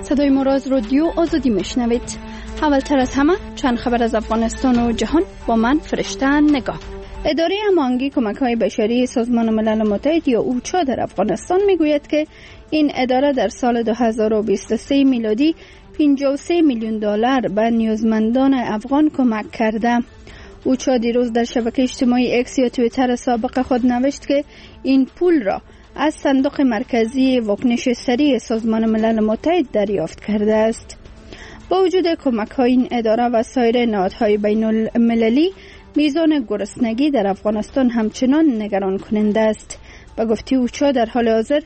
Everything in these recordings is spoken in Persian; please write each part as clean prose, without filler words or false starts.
صدای ما را از رادیو آزادی میشنوید. اولتر از همه چند خبر از افغانستان و جهان با من فرشته نگاه. اداره هماهنگی کمک‌های بشری سازمان ملل متحد یا اوچا در افغانستان میگوید که این اداره در سال 2023 میلادی 53 میلیون دلار به نیازمندان افغان کمک کرده. اوچا دیروز در شبکه اجتماعی اکس یا توییتر سابق خود نوشت که این پول را از صندوق مرکزی واکنش سریع سازمان ملل متحد دریافت کرده است. با وجود کمک‌های این اداره و سایر نهادهای بین المللی، میزان گرسنگی در افغانستان همچنان نگران کننده است. به گفته اوچا در حال حاضر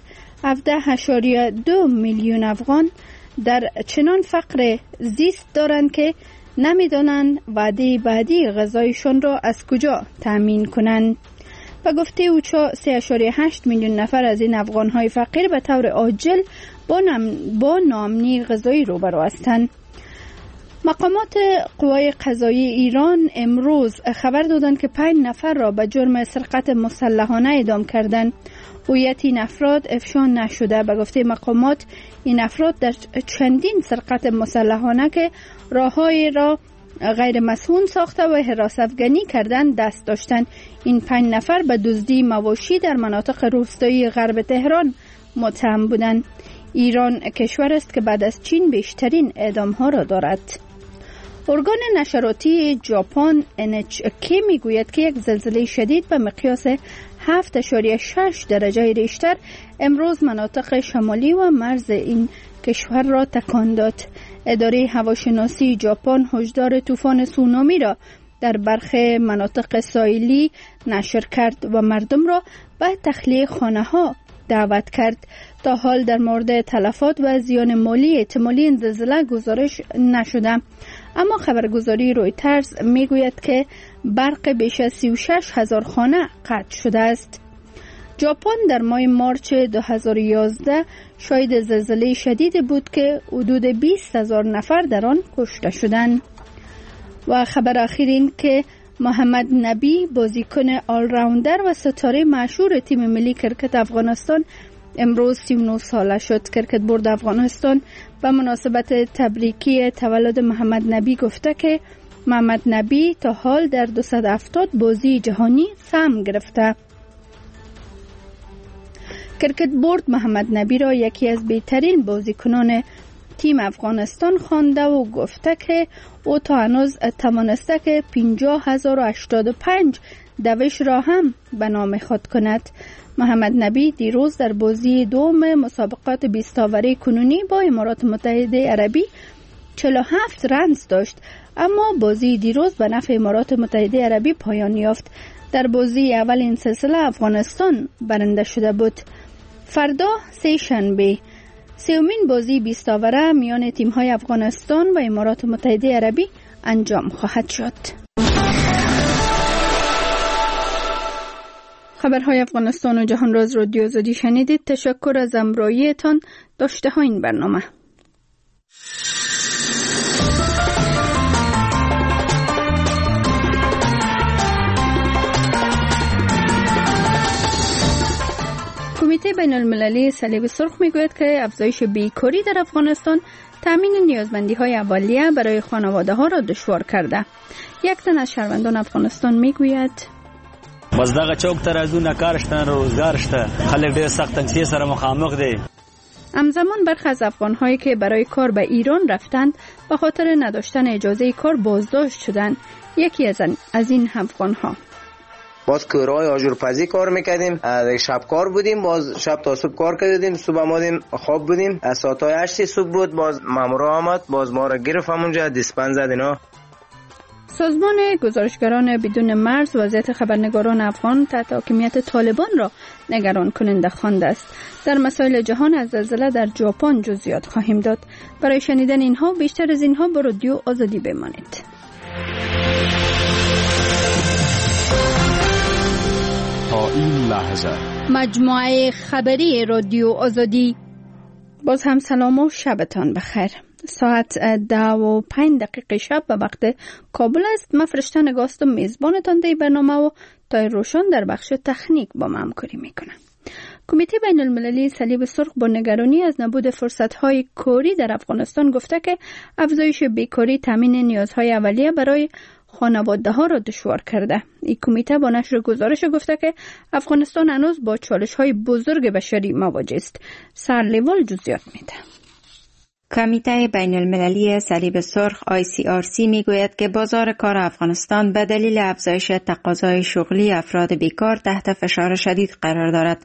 17.2 میلیون افغان در چنان فقر زیست دارند که نمیدانند وعده بعدی غذایشان را از کجا تأمین کنند. به گفته اوچا 3.8 میلیون نفر از این افغان‌های فقیر به طور عاجل با ناامنی غذایی روبرو هستند. مقامات قوای قضایی ایران امروز خبر دادند که 5 نفر را به جرم سرقت مسلحانه اعدام کردند. هویت این افراد افشا نشده. به گفته مقامات این افراد در چندین سرقت مسلحانه که راه‌های را غیر مسئول ساخته و حراس افغانی کردن دست داشتند. این 5 نفر به دزدی مواشی در مناطق روستایی غرب تهران متهم بودند. ایران کشور است که بعد از چین بیشترین اعدام‌ها را دارد. ارگان نشراتی ژاپن NHK میگوید که یک زلزله شدید به مقیاس 7.6 درجه ریشتر امروز مناطق شمالی و مرز این کشور را تکان داد. اداره هواشناسی ژاپن هشدار طوفان سونامی را در برخی مناطق ساحلی نشر کرد و مردم را به تخلیه خانه‌ها دعوت کرد. تا حال در مورد تلفات و زیان مالی احتمالی این زلزله گزارش نشده، اما خبرگزاری رویترز میگوید که برق بیش از 36,000 خانه قطع شده است. ژاپن در ماه مارچ 2011 شاهد زلزله شدیدی بود که حدود 20,000 نفر در آن کشته شدند. و خبر اخیر این که محمد نبی بازیکن آل راوندر و ستاره مشهور تیم ملی کرکت افغانستان امروز 39 ساله شد. کرکت بورد افغانستان به مناسبت تبریکی تولد محمد نبی گفته که محمد نبی تا حال در 270 بازی جهانی سهم گرفته. کرکت بورد محمد نبی را یکی از بهترین بازیکنان تیم افغانستان خوانده و گفته که او تا هنوز توانسته که 50,085 دوش را هم به نام خود کند. محمد نبی دیروز در بازی دوم مسابقات 20 اوری کنونی با امارات متحده عربی 47 رنز داشت، اما بازی دیروز به نفع امارات متحده عربی پایان یافت. در بازی اول این سلسله افغانستان برنده شده بود. فردا سه شنبه سومین بازی 20 اوره میان تیم‌های افغانستان و امارات متحده عربی انجام خواهد شد. خبرهای افغانستان و جهان را از رادیو آزادی شنیدید. تشکر از همراهیتان. داشته ها این برنامه. کمیته بین المللی صلیب سرخ میگوید که افزایش بیکاری در افغانستان تامین نیازمندی‌های اولیه برای خانواده‌ها را دشوار کرده. یک تن از شهروندان افغانستان میگوید بس دغه چوک ترازو نه کار شته، روزگار شته، خلک ډېر سخت تنګي سره مخامخ دي. همزمان برخی از افغان‌هایی که برای کار به ایران رفتند به خاطر نداشتن اجازه کار بازداشت شدند. یکی از این افغان‌ها: باز کارهای آجورپزی کار میکردیم، شب کار بودیم، باز شب تا صبح کار کردیم، صبح آمدیم خواب بودیم، از ساعتای 8 صبح بود، باز مامورا آمد، باز ما را گرفت همونجا دیسپنس زد. اینا سازمان گزارشگران بدون مرز وضعیت خبرنگاران افغان تحت حاکمیت طالبان را نگران کننده خوانده است. در مسائل جهان از زلزله در ژاپن جزئیات خواهیم داد. برای شنیدن اینها بیشتر از اینها با رادیو آزادی بمانید. تا این لحظه مجموعه خبری رادیو آزادی. باز هم سلام و شبتان بخیر. ساعت 10:05 شب به وقت کابل است. من فرشته نگاستم میزبانتان در برنامه و تای روشن در بخش تکنیک با من همکاری میکنم. کمیته بین المللی صلیب سرخ با نگرانی از نبود فرصت‌های کاری در افغانستان گفته که افزایش بیکاری تامین نیازهای اولیه برای خانواده‌ها را دشوار کرده. این کمیته با نشر گزارش گفته که افغانستان هنوز با چالش‌های بزرگ بشری مواجه است. سرلیوال جزئیات میده. کمیته بین المللی صلیب سرخ ICRC میگوید که بازار کار افغانستان به دلیل افزایش تقاضای شغلی افراد بیکار تحت فشار شدید قرار دارد.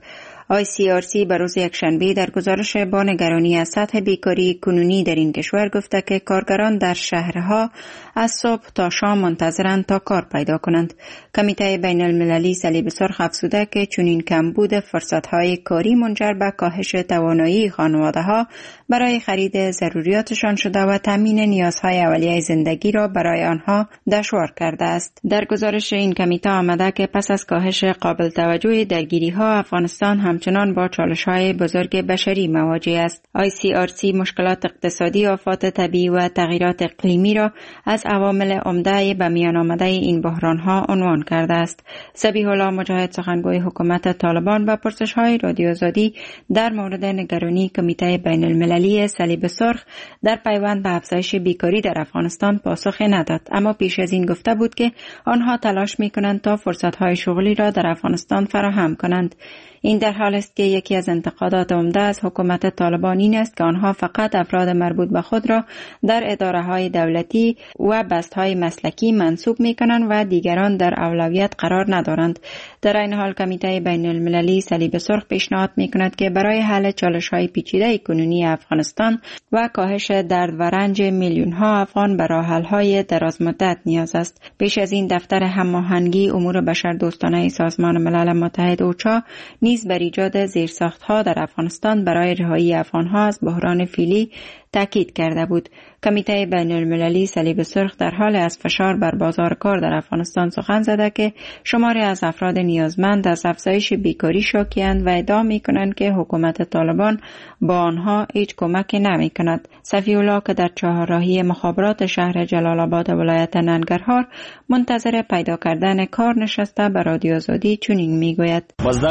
ICRC به روز یکشنبه در گزارش با نگرانی از سطح بیکاری کنونی در این کشور گفته که کارگران در شهرها از صبح تا شام منتظرند تا کار پیدا کنند. کمیته بین المللی صلیب سرخ افزوده که چنین کمبود فرصت‌های کاری منجر به کاهش توانایی خانواده‌ها برای خرید ضروریاتشان شده و تامین نیازهای اولیه زندگی را برای آنها دشوار کرده است. در گزارش این کمیته آمده که پس از کاهش قابل توجه درگیری‌ها افغانستان همچنان با چالش‌های بزرگ بشری مواجه است. ICRC مشکلات اقتصادی، آفات طبیعی و تغییرات اقلیمی را از عوامل عمده به میان آمده این بحران‌ها عنوان کرده است. ذبیح الله مجاهد سخنگوی حکومت طالبان به پرسش‌های رادیو آزادی در مورد نگرانی کمیته بین المللی صلیب سرخ در پیوند به افزایش بیکاری در افغانستان پاسخ نداد، اما پیش از این گفته بود که آنها تلاش می‌کنند تا فرصت‌های شغلی را در افغانستان فراهم کنند. این در حال است که یکی از انتقادات عمده از حکومت طالبان این است که آنها فقط افراد مربوط به خود را در اداره‌های دولتی و بست‌های مسلکی منصوب می‌کنند و دیگران در اولویت قرار ندارند. در این حال کمیته بین المللی صلیب سرخ پیشنهاد می‌کند که برای حل چالش‌های پیچیده کنونی افغانستان و کاهش درد و رنج میلیون‌ها افغان به راه‌حل‌های درازمدت نیاز است. پیش از این دفتر هماهنگی امور بشردوستانه سازمان ملل متحد اوچا نیز بر ایجاد زیرساخت‌ها در افغانستان برای رهایی افغان‌ها از بحران فعلی تاکید کرده بود. کمیته بین المللی صلیب سرخ در حال از فشار بر بازار کار در افغانستان سخن زده که شماری از افراد نیازمند از افزایش بیکاری شاکی‌اند و ادعا می‌کنند که حکومت طالبان با آنها هیچ کمکی نمی‌کند. صفی الله که در چهارراهی مخابرات شهر جلال آباد ولایت ننگرهار منتظر پیدا کردن کار نشسته به رادیو آزادی چنین می‌گوید: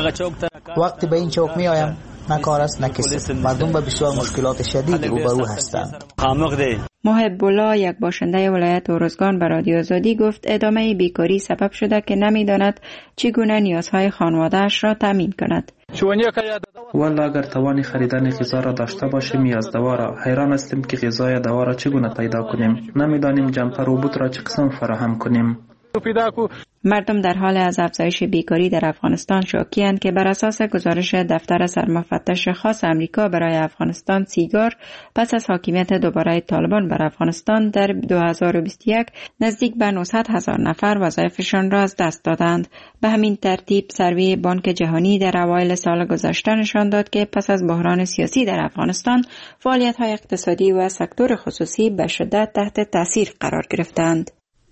وقتی به این چوک می‌آیم نه کار است نه کسی. مردم به بسیار مشکلات شدید روبرو هستند. محب الله یک باشنده ولایت اورزگان به رادیو آزادی گفت ادامه بیکاری سبب شده که نمی‌داند چگونه نیازهای خانواده‌اش را تامین کند. والا اگر توان خریدن غذا را داشته باشیم یا از دوا را، حیران هستیم که غذای دوا را چگونه پیدا کنیم. نمی‌دانیم جمپر و بوت را چه قسم فراهم کنیم. مردم در حال از افزایش بیکاری در افغانستان شاکی‌اند که بر اساس گزارش دفتر سرمفتش خاص امریکا برای افغانستان سیگار پس از حاکمیت دوباره طالبان بر افغانستان در 2021 نزدیک به 900,000 نفر وظایفشان را از دست دادند. به همین ترتیب سروی بانک جهانی در اوایل سال گذشته نشان داد که پس از بحران سیاسی در افغانستان فعالیت‌های اقتصادی و سکتور خصوصی به شدت تحت تاثیر قرار گرفتند.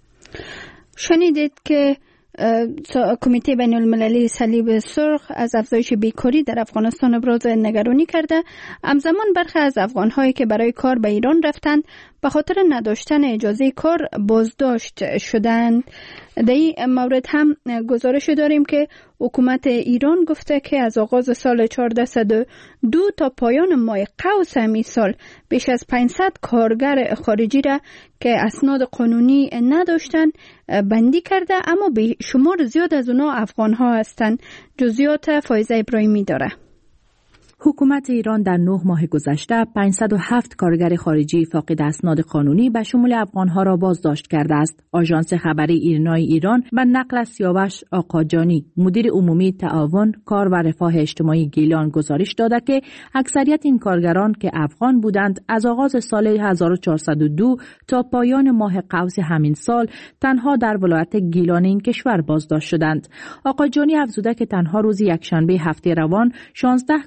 شنیدید که کمیته بین المللی صلیب سرخ از افزایش بیکاری در افغانستان ابراز نگرانی کرده. همزمان برخی از افغان‌هایی که برای کار به ایران رفتند به خاطر نداشتن اجازه کار بازداشت شدند. در این مورد هم گزارش داریم که حکومت ایران گفته که از آغاز سال 1402 تا پایان ماه قوس همین سال بیش از 500 کارگر خارجی را که اسناد قانونی نداشتند بندی کرده، اما به شمار زیاد از اونا افغان‌ها هستند. جزئیات فایزه ابراهیمی داره. حکومت ایران در 9 ماه گذشته 507 کارگر خارجی فاقد اسناد قانونی به شمول افغانها را بازداشت کرده است. آژانس خبری ایرنای ایران به نقل از سیاوش آقاجانی، مدیر عمومی تعاون کار و رفاه اجتماعی گیلان گزارش داده که اکثریت این کارگران که افغان بودند از آغاز سال 1402 تا پایان ماه قوس همین سال تنها در ولایت گیلان این کشور بازداشت شدند. آقاجانی افزوده که تنها روز یکشنبه هفته روان 16 کارگر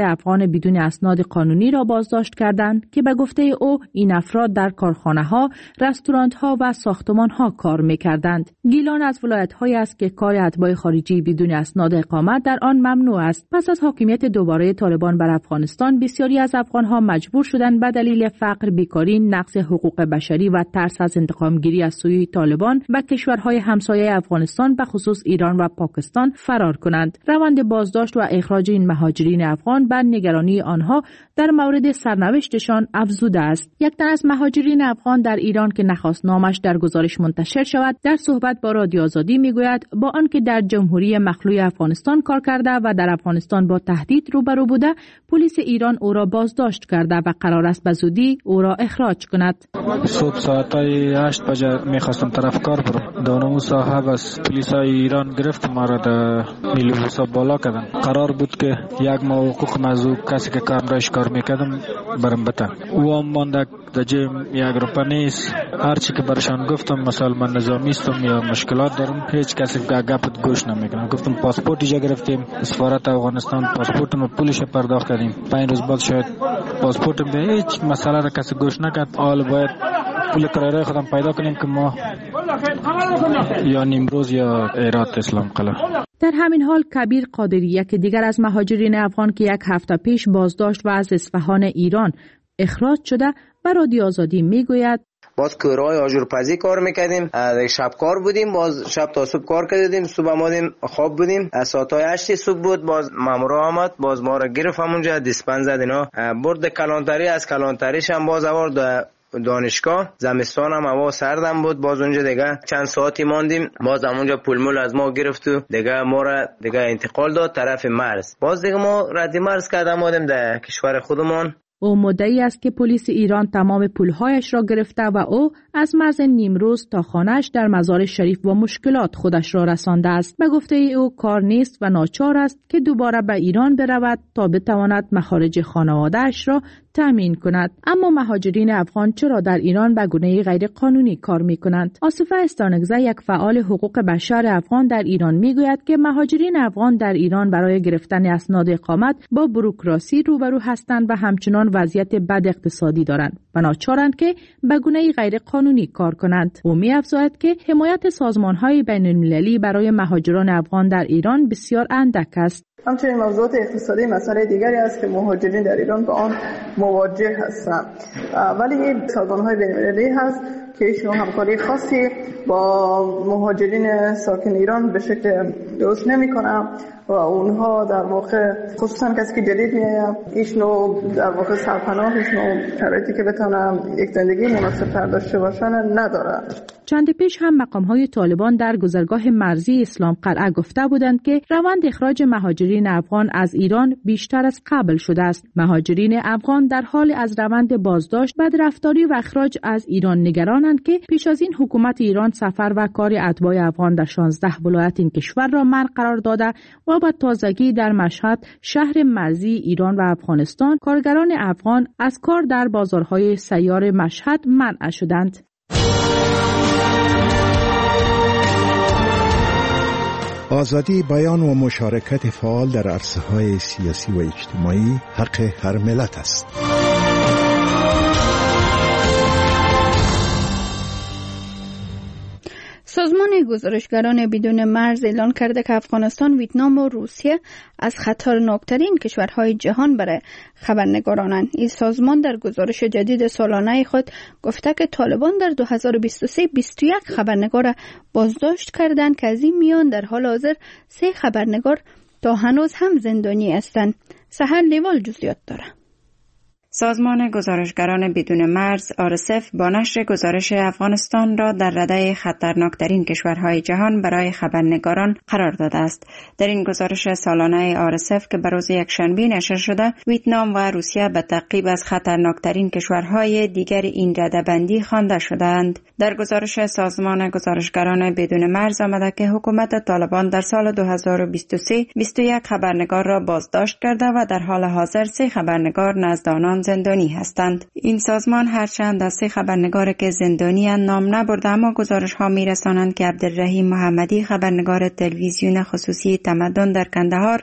افغان بدون اسناد قانونی را بازداشت کردند که به گفته او این افراد در کارخانه‌ها، رستوران‌ها و ساختمان‌ها کار می‌کردند. گیلان از ولایت‌هایی است که کار اتباع خارجی بدون اسناد اقامت در آن ممنوع است. پس از حاکمیت دوباره طالبان بر افغانستان، بسیاری از افغان‌ها مجبور شدند به دلیل فقر، بیکاری، نقض حقوق بشری و ترس از انتقام‌گیری از سوی طالبان و کشورهای همسایه افغانستان به خصوص ایران و پاکستان فرار کنند. روند بازداشت و اخراج این مهاجرین افغان بر نگرانی آنها در مورد سرنوشتشان افزوده است. یک تن از مهاجرین افغان در ایران که نخواست نامش در گزارش منتشر شود، در صحبت با رادیو آزادی میگوید با آنکه در جمهوری مخلوع افغانستان کار کرده و در افغانستان با تهدید روبرو بوده، پلیس ایران او را بازداشت کرده و قرار است به زودی او را اخراج کند. صبح ساعتای 8 بجه میخواستم طرف کار برم. دانمو صاحب از پلیسای ایران گرفت، ما را در نیلوسا بالا کردن. قرار بود که یک ماه حقوق موضوع کسی که کارش کار میکردم برم بتن. او هم مانده در جیم یک روپا نیست. هرچی که برشان گفتم مثلا من نظامی استم یا مشکلات دارم، هیچ کسی گپت گوش نمیکنه. گفتم پاسپورت ایجا گرفتیم، سفارت افغانستان پاسپورتم پولش پرداخت کردیم. 5 روز بعد شاید پاسپورتم به هیچ مسئله را کسی گوش نکرد. حالا باید پول کرایه خودم پیدا کنیم که ما یا نیمروز یا ایرات اسلام قلعه. در همین حال کبیر قادری، یک دیگر از مهاجرین افغان که یک هفته پیش بازداشت و از اصفهان ایران اخراج شده، به رادیو آزادی میگوید باز کارهای آجورپزی کار میکردیم، شب کار بودیم، باز شب تا صبح کار کردیم، صبح آمدیم خواب بودیم، ساعتای 8 صبح بود، باز مامورا آمد، باز ما را گرفت همونجا دیسپنس زد اینا، برد کلانتری، از کلانتریش هم باز آورد دانشگاه. زمستان هم هوا سردم بود، باز اونجا دیگه چند ساعتی ماندیم، باز همونجا پولمول از ما گرفت و دیگه ما را دیگه انتقال داد طرف مرز. باز دیگه ما رد مرز کردیم آمدیم در کشور خودمون. او مدعی است که پلیس ایران تمام پولهایش را گرفته و او از مرز نیمروز تا خانه‌اش در مزار شریف با مشکلات خودش را رسانده است. به گفته او کار نیست و ناچار است که دوباره به ایران برود تا بتواند مخارج خانواده‌اش را تامین کند. اما مهاجرین افغان چرا در ایران به گونه غیر قانونی کار می‌کنند؟ آصفه استانگزه، یک فعال حقوق بشر افغان در ایران، میگوید که مهاجرین افغان در ایران برای گرفتن اسناد اقامت با بوروکراسی روبرو هستند و همچنان وضعیت بد اقتصادی دارند و ناچارند که به گونه غیر قانونی کار کنند. او می‌افزاید که حمایت سازمان‌های بین‌المللی برای مهاجران افغان در ایران بسیار اندک است. همچنین موضوعات اقتصادی مسئله دیگری است که مهاجرین در ایران با آن مواجه هستند، ولی سازمان‌های بین‌المللی هست که ایشون همکاری خاصی با مهاجرین ساکن ایران به شکل درست نمی‌کنند و اونها در واقع خصوصا کسی که جدید میاد ایشونو در واقع سرپناه، ایشونو شرایطی که بتونن یک زندگی مناسب‌تر داشته باشن ندارن. چند پیش هم مقام‌های طالبان در گذرگاه مرزی اسلام قلعه گفته بودند که روند اخراج مهاجرین افغان از ایران بیشتر از قبل شده است. مهاجرین افغان در حال از روند بازداشت، بدرفتاری و اخراج از ایران نگرانند که پیش از این حکومت ایران سفر و کار اتباع افغان در 16 ولایت این کشور را منع قرار داده و با تازگی در مشهد، شهر مرزی ایران و افغانستان، کارگران افغان از کار در بازارهای سیار مشهد منع شدند. آزادی بیان و مشارکت فعال در عرصه‌های سیاسی و اجتماعی حق هر ملت است. سازمان گزارشگران بدون مرز اعلان کرده که افغانستان، ویتنام و روسیه از خطرناکترین کشورهای جهان برای خبرنگارانند. این سازمان در گزارش جدید سالانه خود گفته که طالبان در 2023 21 خبرنگار بازداشت کردند که از این میان در حال حاضر 3 خبرنگار تا هنوز هم زندانی هستند. سحر لیوال جزئیات دارد. سازمان گزارشگران بدون مرز RSF با نشر گزارش افغانستان را در رده خطرناکترین کشورهای جهان برای خبرنگاران قرار داده است. در این گزارش سالانه RSF که به روز یکشنبه نشر شده، ویتنام و روسیه به تعقیب از خطرناکترین کشورهای دیگر این رده بندی خوانده شدند. در گزارش سازمان گزارشگران بدون مرز آمده که حکومت طالبان در سال 2023 21 خبرنگار را بازداشت کرده و در حال حاضر 3 خبرنگار نزد آنان زندانی هستند. این سازمان هرچند از 3 خبرنگار که زندانی نام نبرده، اما گزارش ها می رسانند که عبدالرحیم محمدی خبرنگار تلویزیون خصوصی تمدن در کندهار،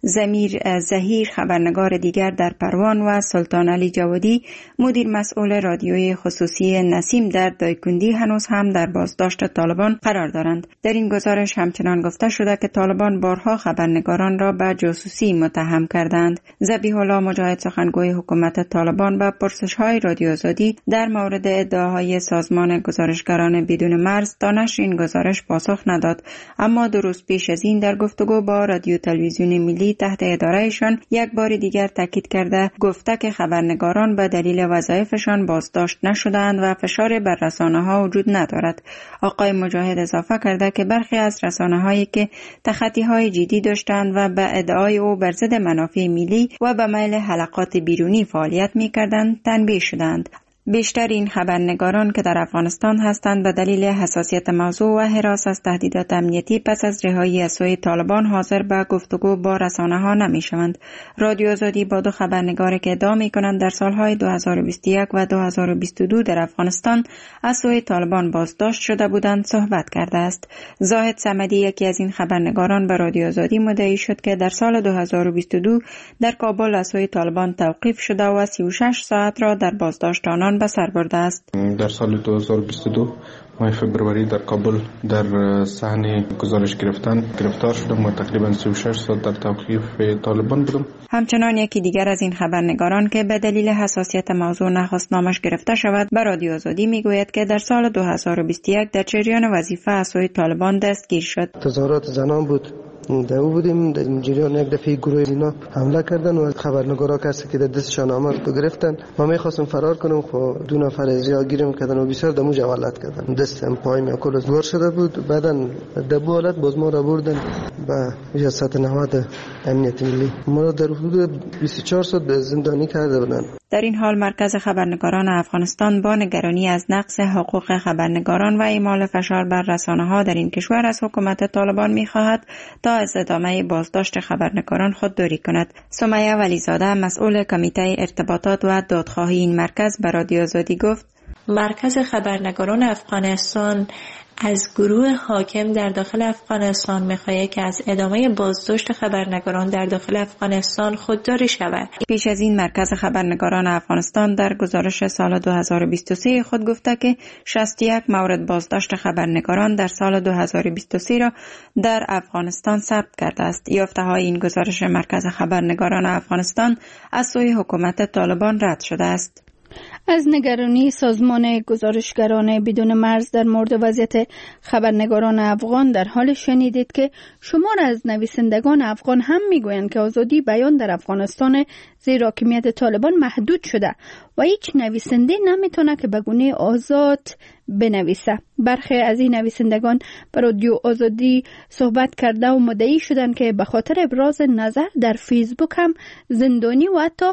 زمیر زهیر خبرنگار دیگر در پروان و سلطان علی جوادی مدیر مسئول رادیوی خصوصی نسیم در دایکندی هنوز هم در بازداشت طالبان قرار دارند. در این گزارش همچنان گفته شده که طالبان بارها خبرنگاران را به جاسوسی متهم کردند. ذبیح الله مجاهد سخنگوی حکومت طالبان به پرسش‌های رادیو آزادی در مورد ادعاهای سازمان گزارشگران بدون مرز تا نشر این گزارش پاسخ نداد، اما 2 روز پیش از این در گفتگو با رادیو تلویزیون ملی تحت ادارهشان یک بار دیگر تاکید کرده گفته که خبرنگاران به دلیل وظایفشان بازداشت نشدند و فشار بر رسانه‌ها وجود ندارد. آقای مجاهد اضافه کرده که برخی از رسانه‌هایی که تخطی‌های جدی داشتند و به ادعای او بر ضد منافع ملی و به میل حلقات بیرونی فعالیت می‌کردند تنبیه شدند. بیشتر این خبرنگاران که در افغانستان هستند به دلیل حساسیت موضوع و هراس از تهدیدات امنیتی پس از رهایی از سوی طالبان حاضر به گفتگو با رسانه‌ها نمی‌شوند. رادیو آزادی با 2 خبرنگاری که ادعا می‌کنند در سال‌های 2021 و 2022 در افغانستان از سوی طالبان بازداشت شده بودند صحبت کرده است. زاهد صمدی یکی از این خبرنگاران به رادیو آزادی مدعی شد که در سال 2022 در کابل از سوی طالبان توقیف شده و 36 ساعت را در بازداشت آنان به سر برده است. در سال 2022 ماه فبروری در کابل در صحنه گزارش گرفتار شدم و تقریبا 36 ساعت در توقیف طالبان بودم. همچنان یکی دیگر از این خبرنگاران که به دلیل حساسیت موضوع نخواست نامش گرفته شود به رادیو آزادی میگوید که در سال 2021 در جریان وظیفه از سوی طالبان دستگیر شد. تظاهرات زنان بود. در او بودیم در جریان یک دفعه گروه اینا حمله کردن و خبرنگارا کسی که در دستشان آمد رو گرفتن. ما میخواستم فرار کنم خب 2 نفر از یا گیرم کردن و بسیار دمو جوالت کردن. دستم پایم کل از بار شده بود. بعدن دبو حالت باز ما را بردن به ریاست نهاد امنیت ملی. ما در حدود 24 ساعت به زندانی کرده بودن. در این حال مرکز خبرنگاران افغانستان با نگرانی از نقض حقوق خبرنگاران و اعمال فشار بر رسانه‌ها در این کشور از حکومت طالبان می‌خواهد تا از ادامه بازداشت خبرنگاران خودداری کند. سمیه ولیزاده مسئول کمیته ارتباطات و دادخواهی این مرکز به رادیو آزادی گفت: مرکز خبرنگاران افغانستان از گروه حاکم در داخل افغانستان می‌خواهد که از ادامه بازداشت خبرنگاران در داخل افغانستان خودداری شود. پیش از این مرکز خبرنگاران افغانستان در گزارش سال 2023 خود گفته که 61 مورد بازداشت خبرنگاران در سال 2023 را در افغانستان ثبت کرده است. یافته‌های این گزارش مرکز خبرنگاران افغانستان از سوی حکومت طالبان رد شده است. از نگرانی سازمان گزارشگران بدون مرز در مورد وضعیت خبرنگاران افغان در حال شنیدید که شمار از نویسندگان افغان هم میگویند که آزادی بیان در افغانستان زیر حاکمیت طالبان محدود شده و هیچ نویسنده نمیتونه که به گونه آزاد بنویسه. برخی از این نویسندگان به رادیو آزادی صحبت کرده و مدعی شدند که به خاطر ابراز نظر در فیسبوک هم زندانی و حتی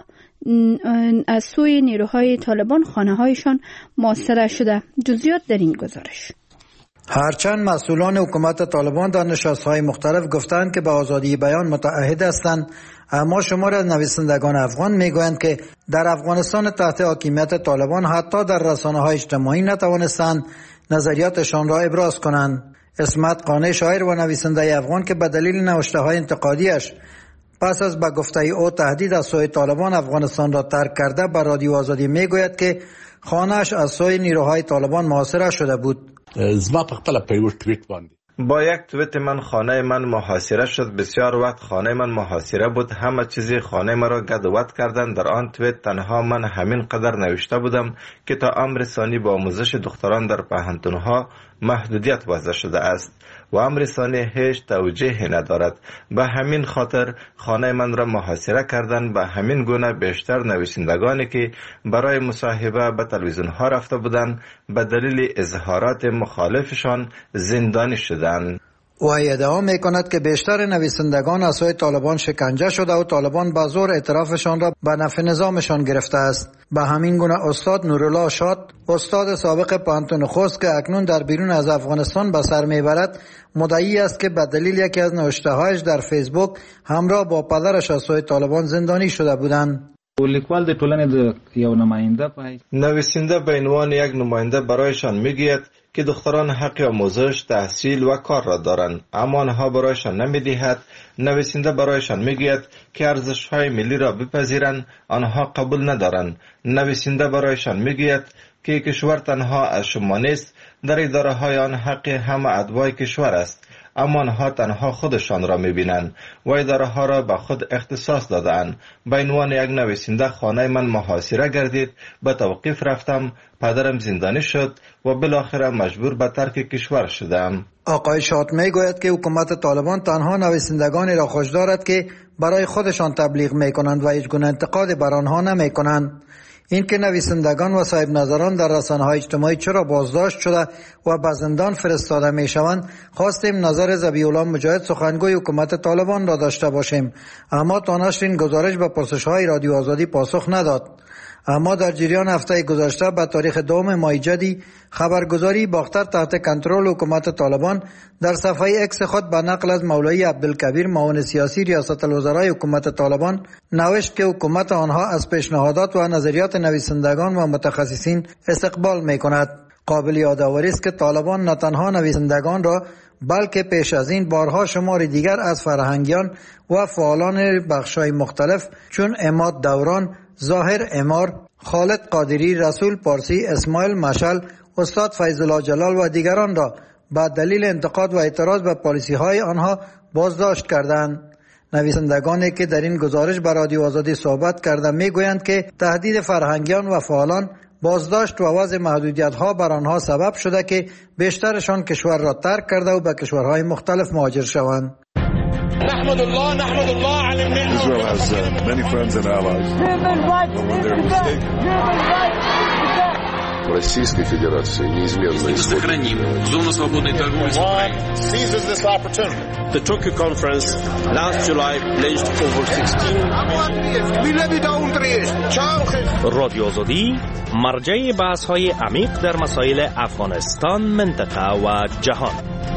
از سوی نیروهای طالبان خانه‌هایشان محاصره شده. جزئیات در این گزارش. هرچند مسئولان حکومت طالبان در نشست‌های مختلف گفتند که به آزادی بیان متعهد هستند، اما شمار از نویسندگان افغان میگویند که در افغانستان تحت حاکمیت طالبان حتی در رسانه‌های اجتماعی نتوانستند نظریاتشان را ابراز کنند. اسمت قانع شاعر و نویسنده افغان که به دلیل نوشته‌های انتقادیش پس از به گفته او تهدید از سوی طالبان افغانستان را ترک کرده به رادیو آزادی میگوید که خانه‌اش از سوی نیروهای طالبان محاصره شده بود. با یک توییت من خانه من محاصره شد. بسیار وقت خانه من محاصره بود. همه چیزی خانه مرا گدوت کردند. در آن توییت تنها من همین قدر نوشته بودم که تا امر ثانی با آموزش دختران در پوهنتون‌ها محدودیت وضع شده است و امر ثانی هیچ توجیهی ندارد. به همین خاطر خانه من را محاصره کردند. به همین گونه بیشتر نویسندگانی که برای مصاحبه به تلویزیون ها رفته بودند به دلیل اظهارات مخالفشان زندانی شدند. و ادعا میکند که بیشتر نویسندگان از سوی طالبان شکنجه شده و طالبان به زور اعترافشان را به نفع نظامشان گرفته است. به همین گونه استاد نورالله شاد، استاد سابق پوهنتون خوست که اکنون در بیرون از افغانستان به سر میبرد، مدعی است که به دلیل یکی از نوشته‌هایش در فیسبوک همراه با پدرش از سوی طالبان زندانی شده بودند. لیکوال د ټولنې د یو نماینده پای نویسنده به عنوان یک نماینده برایشان میگوید که دختران حق آموزش، تحصیل و کار را دارند، اما آنها برایشان نمیدهد. نویسنده برایشان میگوید که ارزش‌های ملی را بپذیرند، آنها قبول ندارند. نویسنده برایشان میگوید که کشور تنها از شما نیست، در اداره‌های آن حق همه ادوای کشور است، اما آنها تنها خودشان را میبینند و اداره‌ها را به خود اختصاص دادند. به عنوان یک نویسنده خانه من محاصره گردید، به توقیف رفتم، پدرم زندانی شد و بالاخره مجبور به ترک کشور شدم. آقای شات میگوید که حکومت طالبان تنها نویسندگانی را خوش دارد که برای خودشان تبلیغ میکنند و هیچ گونه انتقاد بر آنها نمیکنند. این که نویسندگان و صاحب نظران در رسانه‌های اجتماعی چرا بازداشت شده و به زندان فرستاده میشوند، خواستیم نظر ذبیح الله مجاهد سخنگوی حکومت طالبان را داشته باشیم، اما تا نشر این گزارش به پرسش‌های رادیو آزادی پاسخ نداد. اما در جریان هفته گذشته به تاریخ 2 ماه جدی خبرگزاری باختر تحت کنترل حکومت طالبان در صفحه اکس خود به نقل از مولوی عبدالکبیر معاون سیاسی ریاست الوزرای حکومت طالبان نوشت که حکومت آنها از پیشنهادات و نظریات نویسندگان و متخصصین استقبال می‌کند. قابل یادآوری است که طالبان نه تنها نویسندگان را بلکه پیش از این بارها شمار دیگر از فرهنگیان و فعالان بخش‌های مختلف چون عماد دوران، ظاهر امار، خالد قادری، رسول پارسی، اسماعیل مشعل، استاد فیض الله جلال و دیگران را به دلیل انتقاد و اعتراض به پالیسی‌های آنها بازداشت کردند. نویسندگانی که در این گزارش به رادیو آزادی صحبت کرده میگویند که تهدید فرهنگیان و فعالان، بازداشت و وضع محدودیت‌ها بر آنها سبب شده که بیشترشان کشور را ترک کرده و به کشورهای مختلف مهاجر شوند. نحمد الله على النعمة. Israel has many friends and allies. When they're mistaken. Российской Федерации неизменно сохраним зону свободной торговли с Украиной. Seizes this opportunity. The Tokyo conference last July pledged over 16. رادیو آزادی مرجع بحث‌های عمیق در مسائل افغانستان، منطقه و جهان.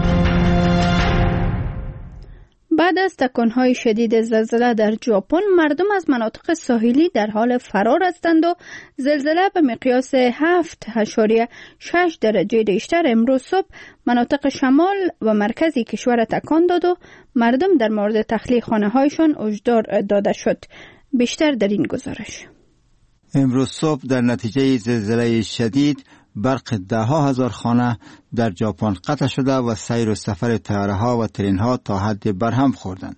بعد از تکانهای شدید زلزله در ژاپن، مردم از مناطق ساحلی در حال فرار هستند و زلزله به مقیاس 7.6 درجه ریشتر امروز صبح مناطق شمال و مرکزی کشور تکان داد و مردم در مورد تخلیه خانه‌هایشان هشدار داده شد. بیشتر در این گزارش. امروز صبح در نتیجه زلزله شدید برق 10,000 خانه در ژاپن قطع شده و سیر و سفر طیاره‌ها و ترن‌ها تا حد برهم خوردند.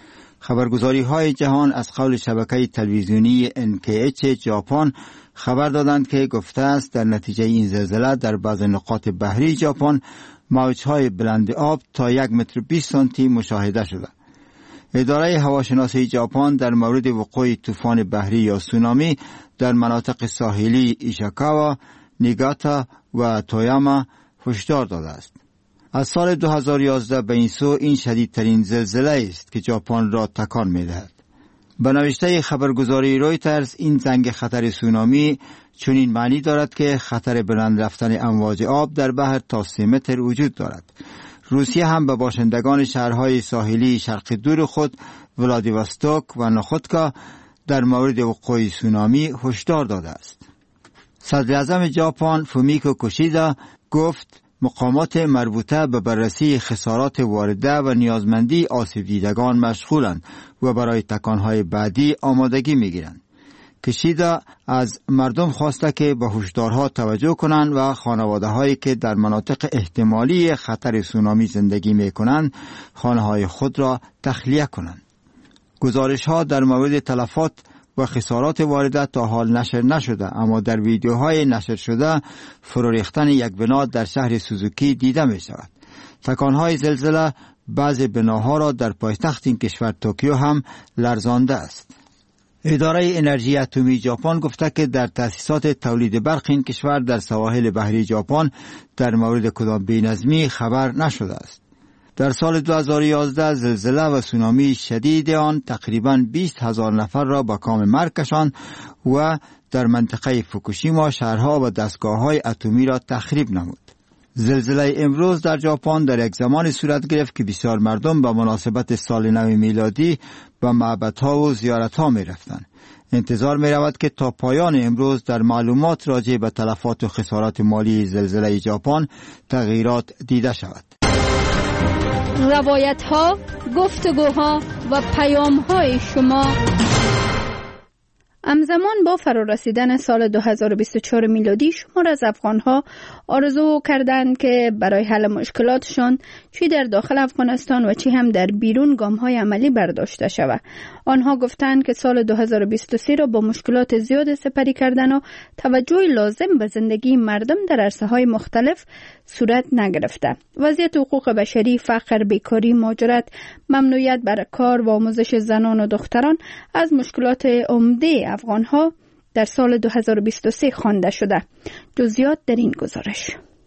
خبرگزاری‌های جهان از قول شبکه تلویزیونی NKH ژاپن خبر دادند که گفته است در نتیجه این زلزله در بعض نقاط بحری ژاپن موج‌های بلند آب تا 1 متر 20 سانتی مشاهده شده. اداره هواشناسی ژاپن در مورد وقوع طوفان بحری یا سونامی در مناطق ساحلی ایشیکاوا، نیگاتا و تویاما هشدار داده است. از سال 2011 به این سو این شدیدترین زلزله است که ژاپن را تکان می‌دهد. به نوشته خبرگزاری رویترز، این زنگ خطر سونامی چنین معنی دارد که خطر بلند رفتن امواج آب در بحر تا 3 متر وجود دارد. روسیه هم به باشندگان شهرهای ساحلی شرق دور خود ولادیواستوک و نخودکا در مورد وقوع سونامی هشدار داده است. صدر اعظم ژاپن فومیکو کوشیدا گفت مقامات مربوطه به بررسی خسارات وارده و نیازمندی آسیب دیدگان مشغولند و برای تکانهای بعدی آمادگی میگیرند. کوشیدا از مردم خواسته که به هشدارها توجه کنند و خانواده‌هایی که در مناطق احتمالی خطر سونامی زندگی میکنند خانه‌های خود را تخلیه کنند. گزارش‌ها در مورد تلفات و خسارات وارده تا حال نشر نشده، اما در ویدیوهای نشر شده فرو ریختن یک بنا در شهر سوزوکی دیده می شود. تکانهای زلزله بعض بناها را در پایتخت این کشور توکیو هم لرزانده است. اداره انرژی اتمی ژاپن گفته که در تأسیسات تولید برق این کشور در سواحل بحری ژاپن در مورد کدام بی‌نظمی خبر نشده است. در سال 2011 زلزله و سونامی شدید آن تقریباً 20,000 نفر را به کام مرگ کشاند و در منطقه فوکوشیما شهرها و دستگاه‌های اتمی را تخریب نمود. زلزله امروز در ژاپن در یک زمان صورت گرفت که بسیار مردم به مناسبت سال نو میلادی به معبدها و زیارتها می رفتند. انتظار می رود که تا پایان امروز در معلومات راجع به تلفات و خسارات مالی زلزله ژاپن تغییرات دیده شود. روایت ها، گفتگوها و پیام های شما. همزمان با فرا رسیدن سال 2024 میلادی شمار از افغان‌ها آرزو کردند که برای حل مشکلاتشان چی در داخل افغانستان و چی هم در بیرون گام‌های عملی برداشته شود. آنها گفتند که سال 2023 را با مشکلات زیاد سپری کردن و توجه لازم به زندگی مردم در عرصه‌های مختلف صورت نگرفته. وضعیت حقوق بشری، فقر، بیکاری، مهاجرت، ممنوعیت بر کار و آموزش زنان و دختران از مشکلات عمده افغان‌ها در سال 2023 خوانده شده. جزئیات در این گزارش.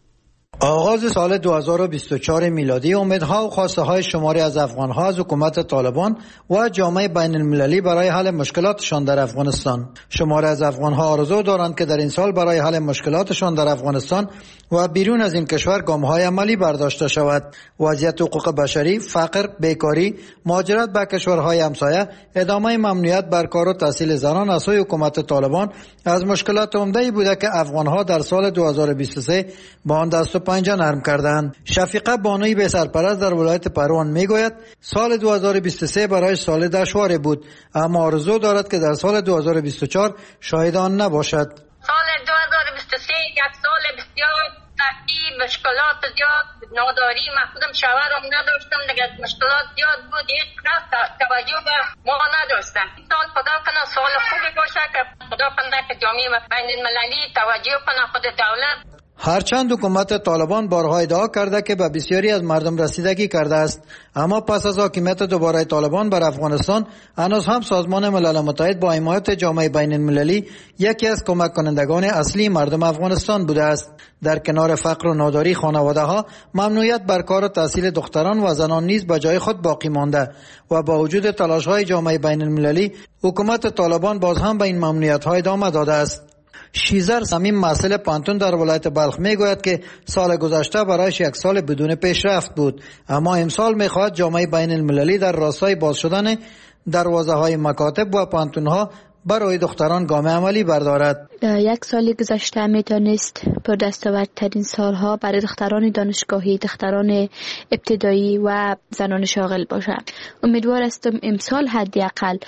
آغاز سال 2024 میلادی امیدها و خواسته های شماری از افغان‌ها از حکومت طالبان و جامعه بین المللی برای حل مشکلاتشان در افغانستان. شماری از افغان‌ها آرزو دارند که در این سال برای حل مشکلاتشان در افغانستان و بیرون از این کشور گام‌های عملی برداشته شود. وضعیت حقوق بشری، فقر، بیکاری، مهاجرت به کشورهای همسایه، ادامه ممنوعیت بر کار و تحصیل زنان از سوی حکومت طالبان از مشکلات عمده‌ای بوده که افغان‌ها در سال 2023 با آن دست و پنجه نرم کردند. شفیقه بانوی به سرپرست در ولایت پروان میگوید سال 2023 برای سال دشواری بود، اما آرزو دارد که در سال 2024 شاهد آن نباشد. سال 2023 یک سال بسیار سختی، مشکلات زیاد، ناداری، خودم شوهرم نداشتم، دیگه مشکلات زیاد بود، هیچ کس توجه به ما نداشتم. این سال خدا کنه سال خوبی باشه که خدا کنه که جامعه بین المللی توجه کنه، خود دولت. هرچند حکومت طالبان بارها ادعا کرده که به بسیاری از مردم رسیدگی کرده است، اما پس از حاکمیت دوباره طالبان بر افغانستان هنوز هم سازمان ملل متحد با حمایت جامعه بین المللی یکی از کمک کنندگان اصلی مردم افغانستان بوده است. در کنار فقر و ناداری خانواده ها ممنوعیت بر کار و تحصیل دختران و زنان نیز به جای خود باقی مانده و با وجود تلاش های جامعه بین المللی حکومت طالبان باز هم به این ممنوعیت ها ادامه داده است. شیزر صمیم محصل پانتون در ولایت بلخ میگوید که سال گذشته برایش یک سال بدون پیشرفت بود، اما امسال میخواهد جامعه بین المللی در راستای باز شدن دروازه های مکاتب و پانتون ها برای دختران گام عملی بردارد. یک سال گذشته میتونست پر دستاوردترین سالها برای دختران دانشگاهی، دختران ابتدایی و زنان شاغل باشد. امیدوار هستم امسال حداقل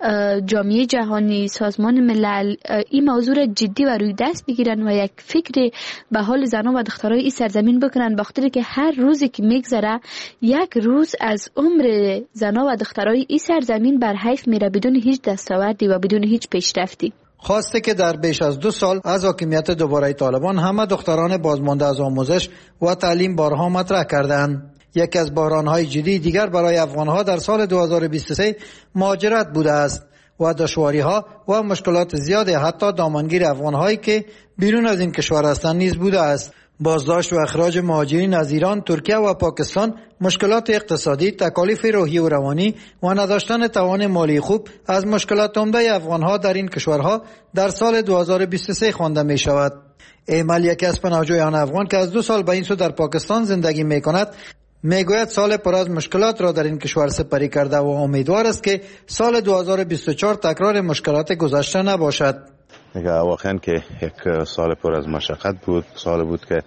جامعه جهانی، سازمان ملل این موضوع را جدی و روی دست بگیرن و یک فکر به حال زنان و دخترای این سرزمین بکنن، بخاطر که هر روزی که میگذره یک روز از عمر زنان و دخترای این سرزمین بر حیف میره بدون هیچ دستاوردی و بدون هیچ پیشرفتی. خواسته که در بیش از 2 سال از حاکمیت دوباره طالبان همه دختران بازمانده از آموزش و تعلیم بارها مطرح کردند. یکی از بحران‌های جدی دیگر برای افغان‌ها در سال 2023 مهاجرت بوده است و دشواری‌ها و مشکلات زیاد حتی دامنگیر افغان‌هایی که بیرون از این کشور هستند نیز بوده است. بازداشت و اخراج مهاجرین از ایران، ترکیه و پاکستان، مشکلات اقتصادی، تکالیف روحی و روانی و نداشتن توان مالی خوب از مشکلات عمده افغان‌ها در این کشورها در سال 2023 خوانده می شود. ایمل یکی از پناهجویان افغان که از 2 سال به این سو در پاکستان زندگی می کند میگوید سال پر از مشکلات را در این کشور سپری کرده و امیدوار است که سال 2024 تکرار مشکلات گذشته نباشد. واقعا که یک سال پر از مشقت بود، سال بود که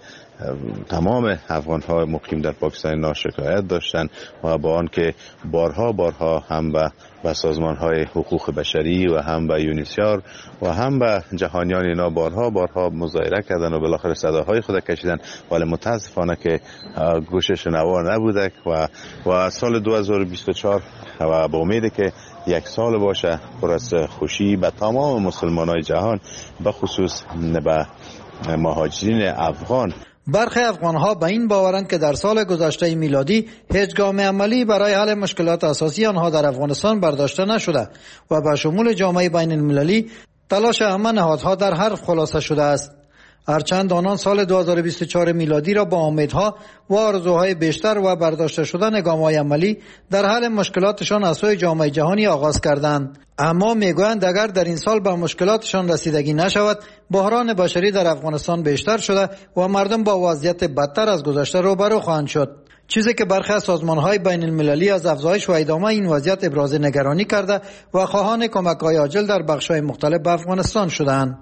تمام افغان‌ها مقیم در پاکستان ناشکایت داشتند و با آن که بارها هم به سازمان‌های حقوق بشری و هم به یونیسیار و هم به جهانیان اینا بارها مظاهره کردند و بالاخره صداهای خود کشیدند، ولی متاسفانه که گوش شنوا نبوده و سال 2024 و با امید که یک سال باشه پر از خوشی به تمام مسلمانای جهان، به خصوص به مهاجرین افغان. برخی افغان‌ها به این باورند که در سال گذشته میلادی هیچ گام عملی برای حل مشکلات اساسی آنها در افغانستان برداشته نشده و به شمول جامعه بین المللی تلاش همه نهادها در حرف خلاصه شده است. هرچند آنان سال 2024 میلادی را با امیدها و آرزوهای بیشتر و برداشته شدن گام‌های عملی در حل مشکلاتشان از سوی جامعه جهانی آغاز کردند، اما میگویند اگر در این سال به مشکلاتشان رسیدگی نشود، بحران بشری در افغانستان بیشتر شده و مردم با وضعیت بدتر از گذشته روبرو خواهند شد. چیزی که برخی از سازمان‌های بین المللی از افزایش و ادامه این وضعیت ابراز نگرانی کرده و خواهان کمک‌های عاجل در بخش‌های مختلف به افغانستان شدند.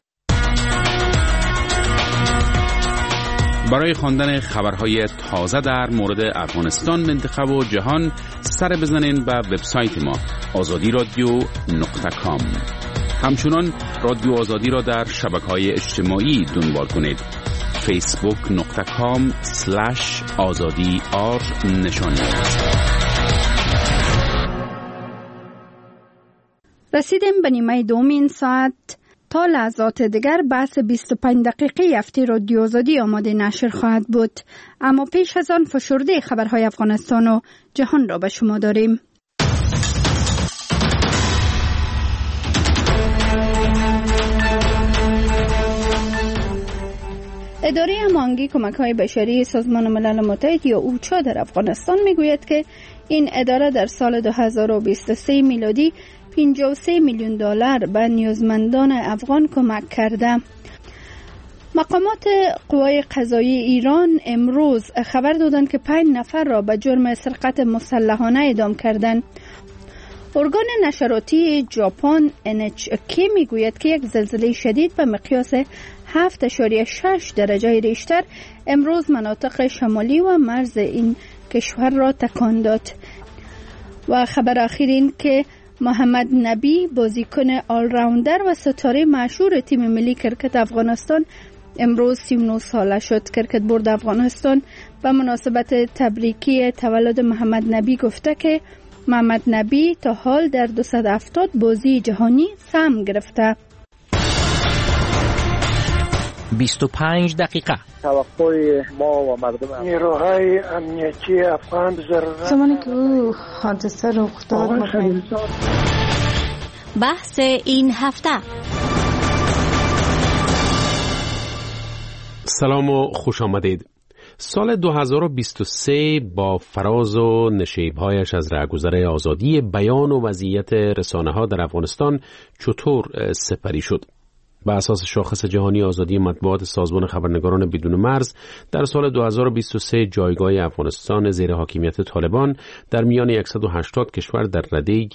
برای خواندن خبرهای تازه در مورد افغانستان، منطقه و جهان سر بزنین به وبسایت ما azadiradio.com. همچنان رادیو آزادی را در شبکه‌های اجتماعی دنبال کنید. facebook.com/azadi_r رسیدیم به نیمه دومین ساعت. تا لحظات دیگر بحث 25 دقیقه هفته رادیو آزادی آماده نشر خواهد بود، اما پیش از آن فشرده خبرهای افغانستان و جهان را به شما داریم. اداره هماهنگی کمک‌های بشری سازمان ملل متحد یا اوچا در افغانستان میگوید که این اداره در سال 2023 میلادی 53 میلیون دلار به نیازمندان افغان کمک کرده. مقامات قوای قضایی ایران امروز خبر دادند که 5 نفر را به جرم سرقت مسلحانه اعدام کردند. ارگان نشراتی ژاپن NHK میگوید که یک زلزله شدید به مقیاس 7.6 درجه ریشتر امروز مناطق شمالی و مرز این کشور را تکان داد. و خبر اخیر این که محمد نبی بازیکن آل راوندر و ستاره مشهور تیم ملی کرکت افغانستان امروز 39 ساله شد. کرکت بورد افغانستان به مناسبت تبریکی تولد محمد نبی گفته که محمد نبی تا حال در 270 بازی جهانی سهم گرفته. 25 دقیقه توقع ما و مردم نیروهای امنیتی افغان ضرورت زمانی که او حادثه رخ داد بحث این هفته. سلام و خوش آمدید. سال 2023 با فراز و نشیب‌هایش از رهگذر آزادی بیان و وضعیت رسانه‌ها در افغانستان چطور سپری شد؟ بر اساس شاخص جهانی آزادی مطبوعات سازمان خبرنگاران بدون مرز در سال 2023 جایگاه افغانستان زیر حاکمیت طالبان در میان 180 کشور در رده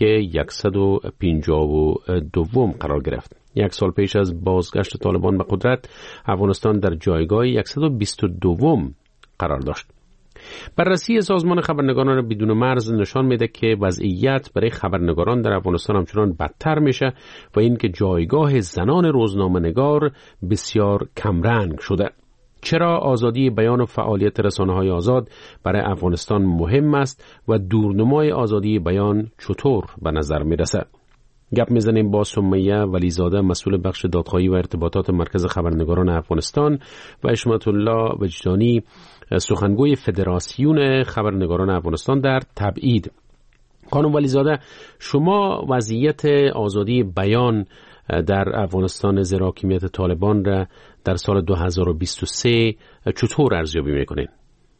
152 قرار گرفت. یک سال پیش از بازگشت طالبان به قدرت، افغانستان در جایگاه 122 قرار داشت. بررسی سازمان خبرنگاران بدون مرز نشان میده که وضعیت برای خبرنگاران در افغانستان همچنان بدتر میشه و اینکه جایگاه زنان روزنامه‌نگار بسیار کمرنگ شده. چرا آزادی بیان و فعالیت رسانه‌های آزاد برای افغانستان مهم است و دورنمای آزادی بیان چطور به نظر میرسه؟ گپ میزنیم با سمیه ولیزاده، مسئول بخش دادخواهی و ارتباطات مرکز خبرنگاران افغانستان، و حشمت الله وجدانی، سخنگوی فدراسیون خبرنگاران افغانستان در تبعید. خانم ولیزاده، شما وضعیت آزادی بیان در افغانستان زیر حاکمیت طالبان را در سال 2023 چطور ارزیابی میکنید؟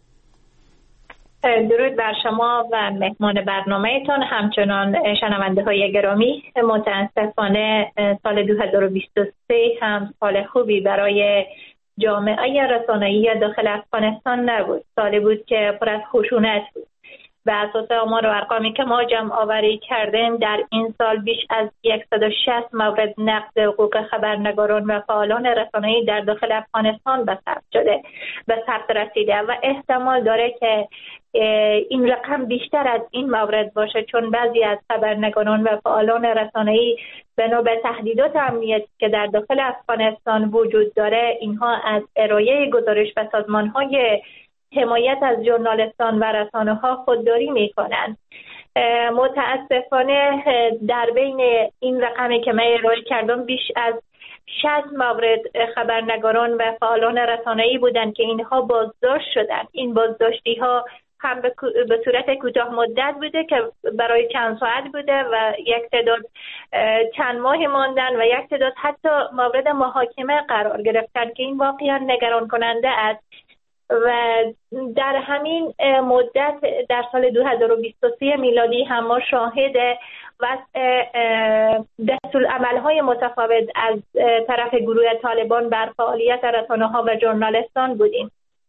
درود بر شما و مهمان برنامه‌تان، همچنان شنونده های گرامی. متاسفانه سال 2023 هم سال خوبی برای جامعه رسانه‌ای داخل افغانستان نبود. سالی بود که پر از خشونت بود. به اساس آمار و ارقامی که ما جمع آوری کردیم، در این سال بیش از 160 مورد نقض حقوق خبرنگاران و فعالان رسانه‌ای در داخل افغانستان به ثبت رسیده و احتمال داره که این رقم بیشتر از این مورد باشه، چون بعضی از خبرنگاران و فعالان رسانه‌ای بنا به تهدیدات امنیتی که در داخل افغانستان وجود داره، اینها از ارائه گزارش به سازمان‌های حمایت از ژورنالیستان و رسانه‌ها خودداری می‌کنند. متاسفانه در بین این رقمی که من ارائه کردم بیش از 60 مورد خبرنگاران و فعالان رسانه‌ای بودند که اینها بازداشت شدند. این بازداشتی‌ها هم به صورت کوتاه مدت بوده که برای چند ساعت بوده و یک تعداد چند ماه ماندن و یک تعداد حتی مورد محاکمه قرار گرفتن که این واقعا نگران کننده است. و در همین مدت در سال 2023 میلادی هم ما شاهد وضع دستورالعمل‌های متفاوت از طرف گروه طالبان بر فعالیت رسانه‌ها و ژورنالیستان بودیم.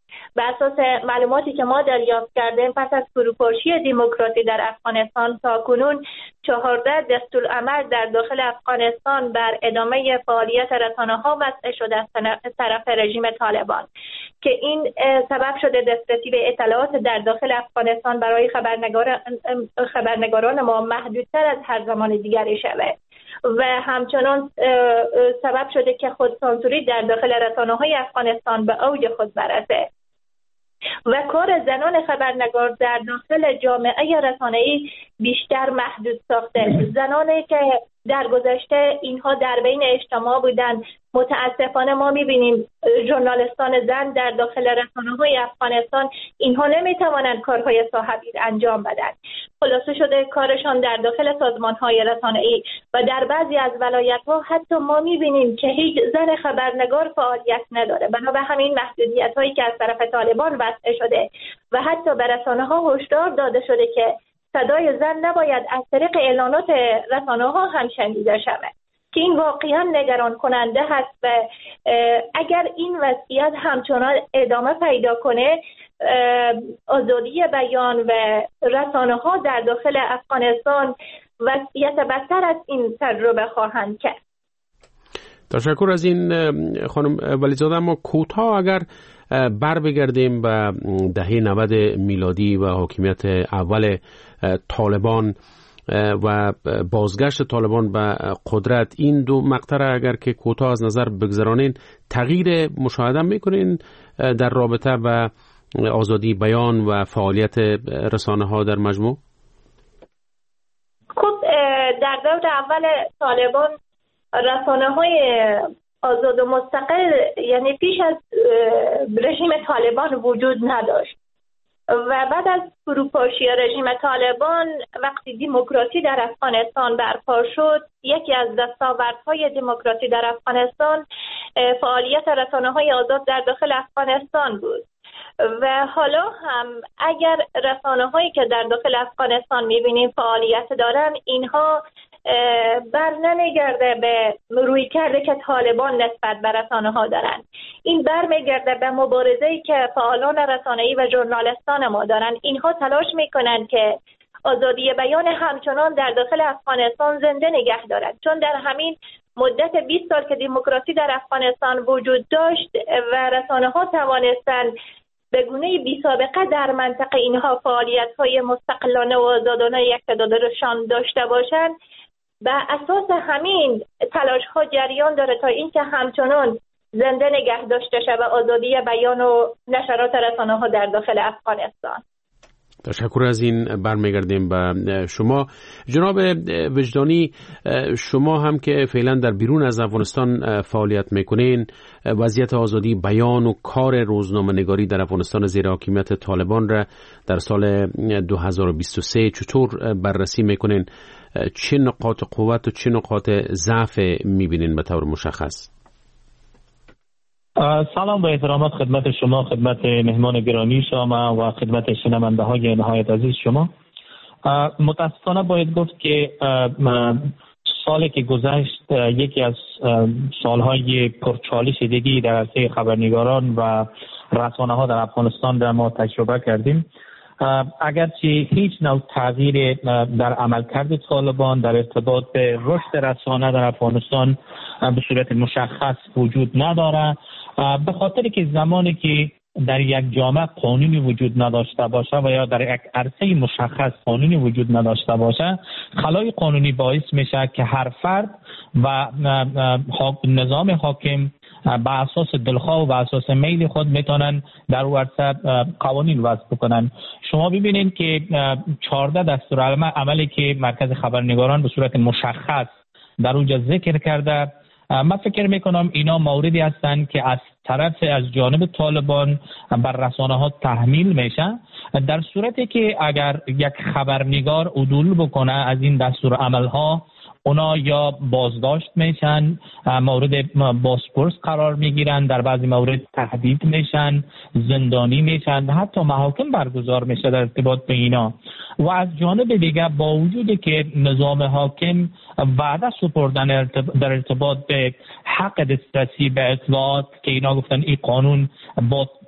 به اساس معلوماتی که ما دریافت کردیم پس از فروپاشی دموکراسی در افغانستان تاکنون 14 دستورالعمل در داخل افغانستان بر ادامه فعالیت رسانه‌ها وضع شده از طرف رژیم طالبان که این سبب شده دسترسی به اطلاعات در داخل افغانستان برای خبرنگاران ما محدودتر از هر زمان دیگری شود و همچنان سبب شده که خودسانسوری در داخل رسانه‌های افغانستان به اوج خود برسه و کار زنان خبرنگار در داخل جامعه رسانه‌ای بیشتر محدود ساخته. زنانی که در گذشته اینها در بین اجتماع بودند، متاسفانه ما می‌بینیم ژورنالیستان زن در داخل رسانه‌های افغانستان اینها نمی‌توانند کارهای صاحبی انجام بدن. خلاصه شده کارشان در داخل سازمان‌های رسانه‌ای و در بعضی از ولایت‌ها حتی ما می‌بینیم که هیچ زن خبرنگار فعالیت نداره. بنابر همین محدودیت‌هایی که از طرف طالبان وضع شده و حتی به رسانه‌ها هشدار داده شده که صدای زن نباید از طریق اعلانات رسانه‌ها هم شنیده شود که این واقعا نگران کننده هست و اگر این وضعیت همچنان ادامه پیدا کنه آزادی بیان و رسانه‌ها در داخل افغانستان وضعیت بدتر از این تجربه خواهند کرد. تشکر از این خانم ولیزاده. اما کوتاه اگر بر بگردیم به دهه 90 میلادی و حاکمیت اول طالبان و بازگشت طالبان به قدرت، این دو مقطع اگر که کوتاه از نظر بگذرانین تغییر مشاهده میکنین در رابطه با آزادی بیان و فعالیت رسانه ها در مجموع؟ خب در دور اول طالبان رسانه های آزاد و مستقل یعنی پیش از رژیم طالبان وجود نداشت و بعد از فروپاشی رژیم طالبان وقتی دموکراسی در افغانستان برپا شد، یکی از دستاوردهای دموکراسی در افغانستان فعالیت رسانه‌های آزاد در داخل افغانستان بود و حالا هم اگر رسانه‌هایی که در داخل افغانستان می‌بینیم فعالیت دارن، اینها بر نمیگرده به رویکردی که طالبان نسبت به رسانه‌ها دارن. این برمیگرده به مبارزه‌ای که فعالان رسانه‌ای و ژورنالیستان ما دارن. اینها تلاش میکنن که آزادی بیان همچنان در داخل افغانستان زنده نگه دارد، چون در همین مدت 20 سال که دموکراسی در افغانستان وجود داشت و رسانه‌ها توانستند به گونه بی سابقه در منطقه اینها فعالیت‌های مستقلانه و آزادانه یکتادارشان داشته باشند، به اساس همین تلاش‌ها جریان داره تا اینکه همچنان زنده نگه داشته شود آزادی بیان و نشرات رسانه‌ها در داخل افغانستان. تشکر از این. برمیگردیم به شما جناب وجدانی. شما هم که فعلا در بیرون از افغانستان فعالیت میکنین، وضعیت آزادی بیان و کار روزنامه‌نگاری در افغانستان زیر حاکمیت طالبان را در سال 2023 چطور بررسی میکنین؟ چه نقاط قوت و چه نقاط ضعف میبینین به طور مشخص؟ سلام و احترامات خدمت شما، خدمت مهمان گرامی شما و خدمت شنونده های نهایت عزیز شما. متاسفانه باید گفت که سالی که گذشت یکی از سالهای پرچالش دیگی در عرصه خبرنگاران و رسانه ها در افغانستان در ما تجربه کردیم. اگرچه هیچ نوع تغییر در عملکرد طالبان در ارتباط به رشد رسانه در افغانستان به صورت مشخص وجود نداره، به خاطری که زمانی که در یک جامعه قانونی وجود نداشته باشه و یا در یک عرصه مشخص قانونی وجود نداشته باشه، خلای قانونی باعث میشه که هر فرد و نظام حاکم به اساس دلخواه و به اساس میل خود میتونن در اون عرصه قوانین وضع بکنن. شما ببینید که 14 دستورالعملی که مرکز خبرنگاران به صورت مشخص در اونجا ذکر کرده، من فکر میکنم اینا موردی هستند که از طرف از جانب طالبان بر رسانه ها تحمیل میشه، در صورتی که اگر یک خبرنگار عدول بکنه از این دستورالعمل ها، اونا یا بازداشت میشن، مورد بازپرس قرار میگیرن، در بعضی مورد تهدید میشن، زندانی میشن، حتی محاکم برگزار میشه در ارتباط به اینا. و از جانب دیگه با وجودی که نظام حاکم وعده سپردن در ارتباط به حق دسترسی به اطلاعات که اینا گفتن این قانون با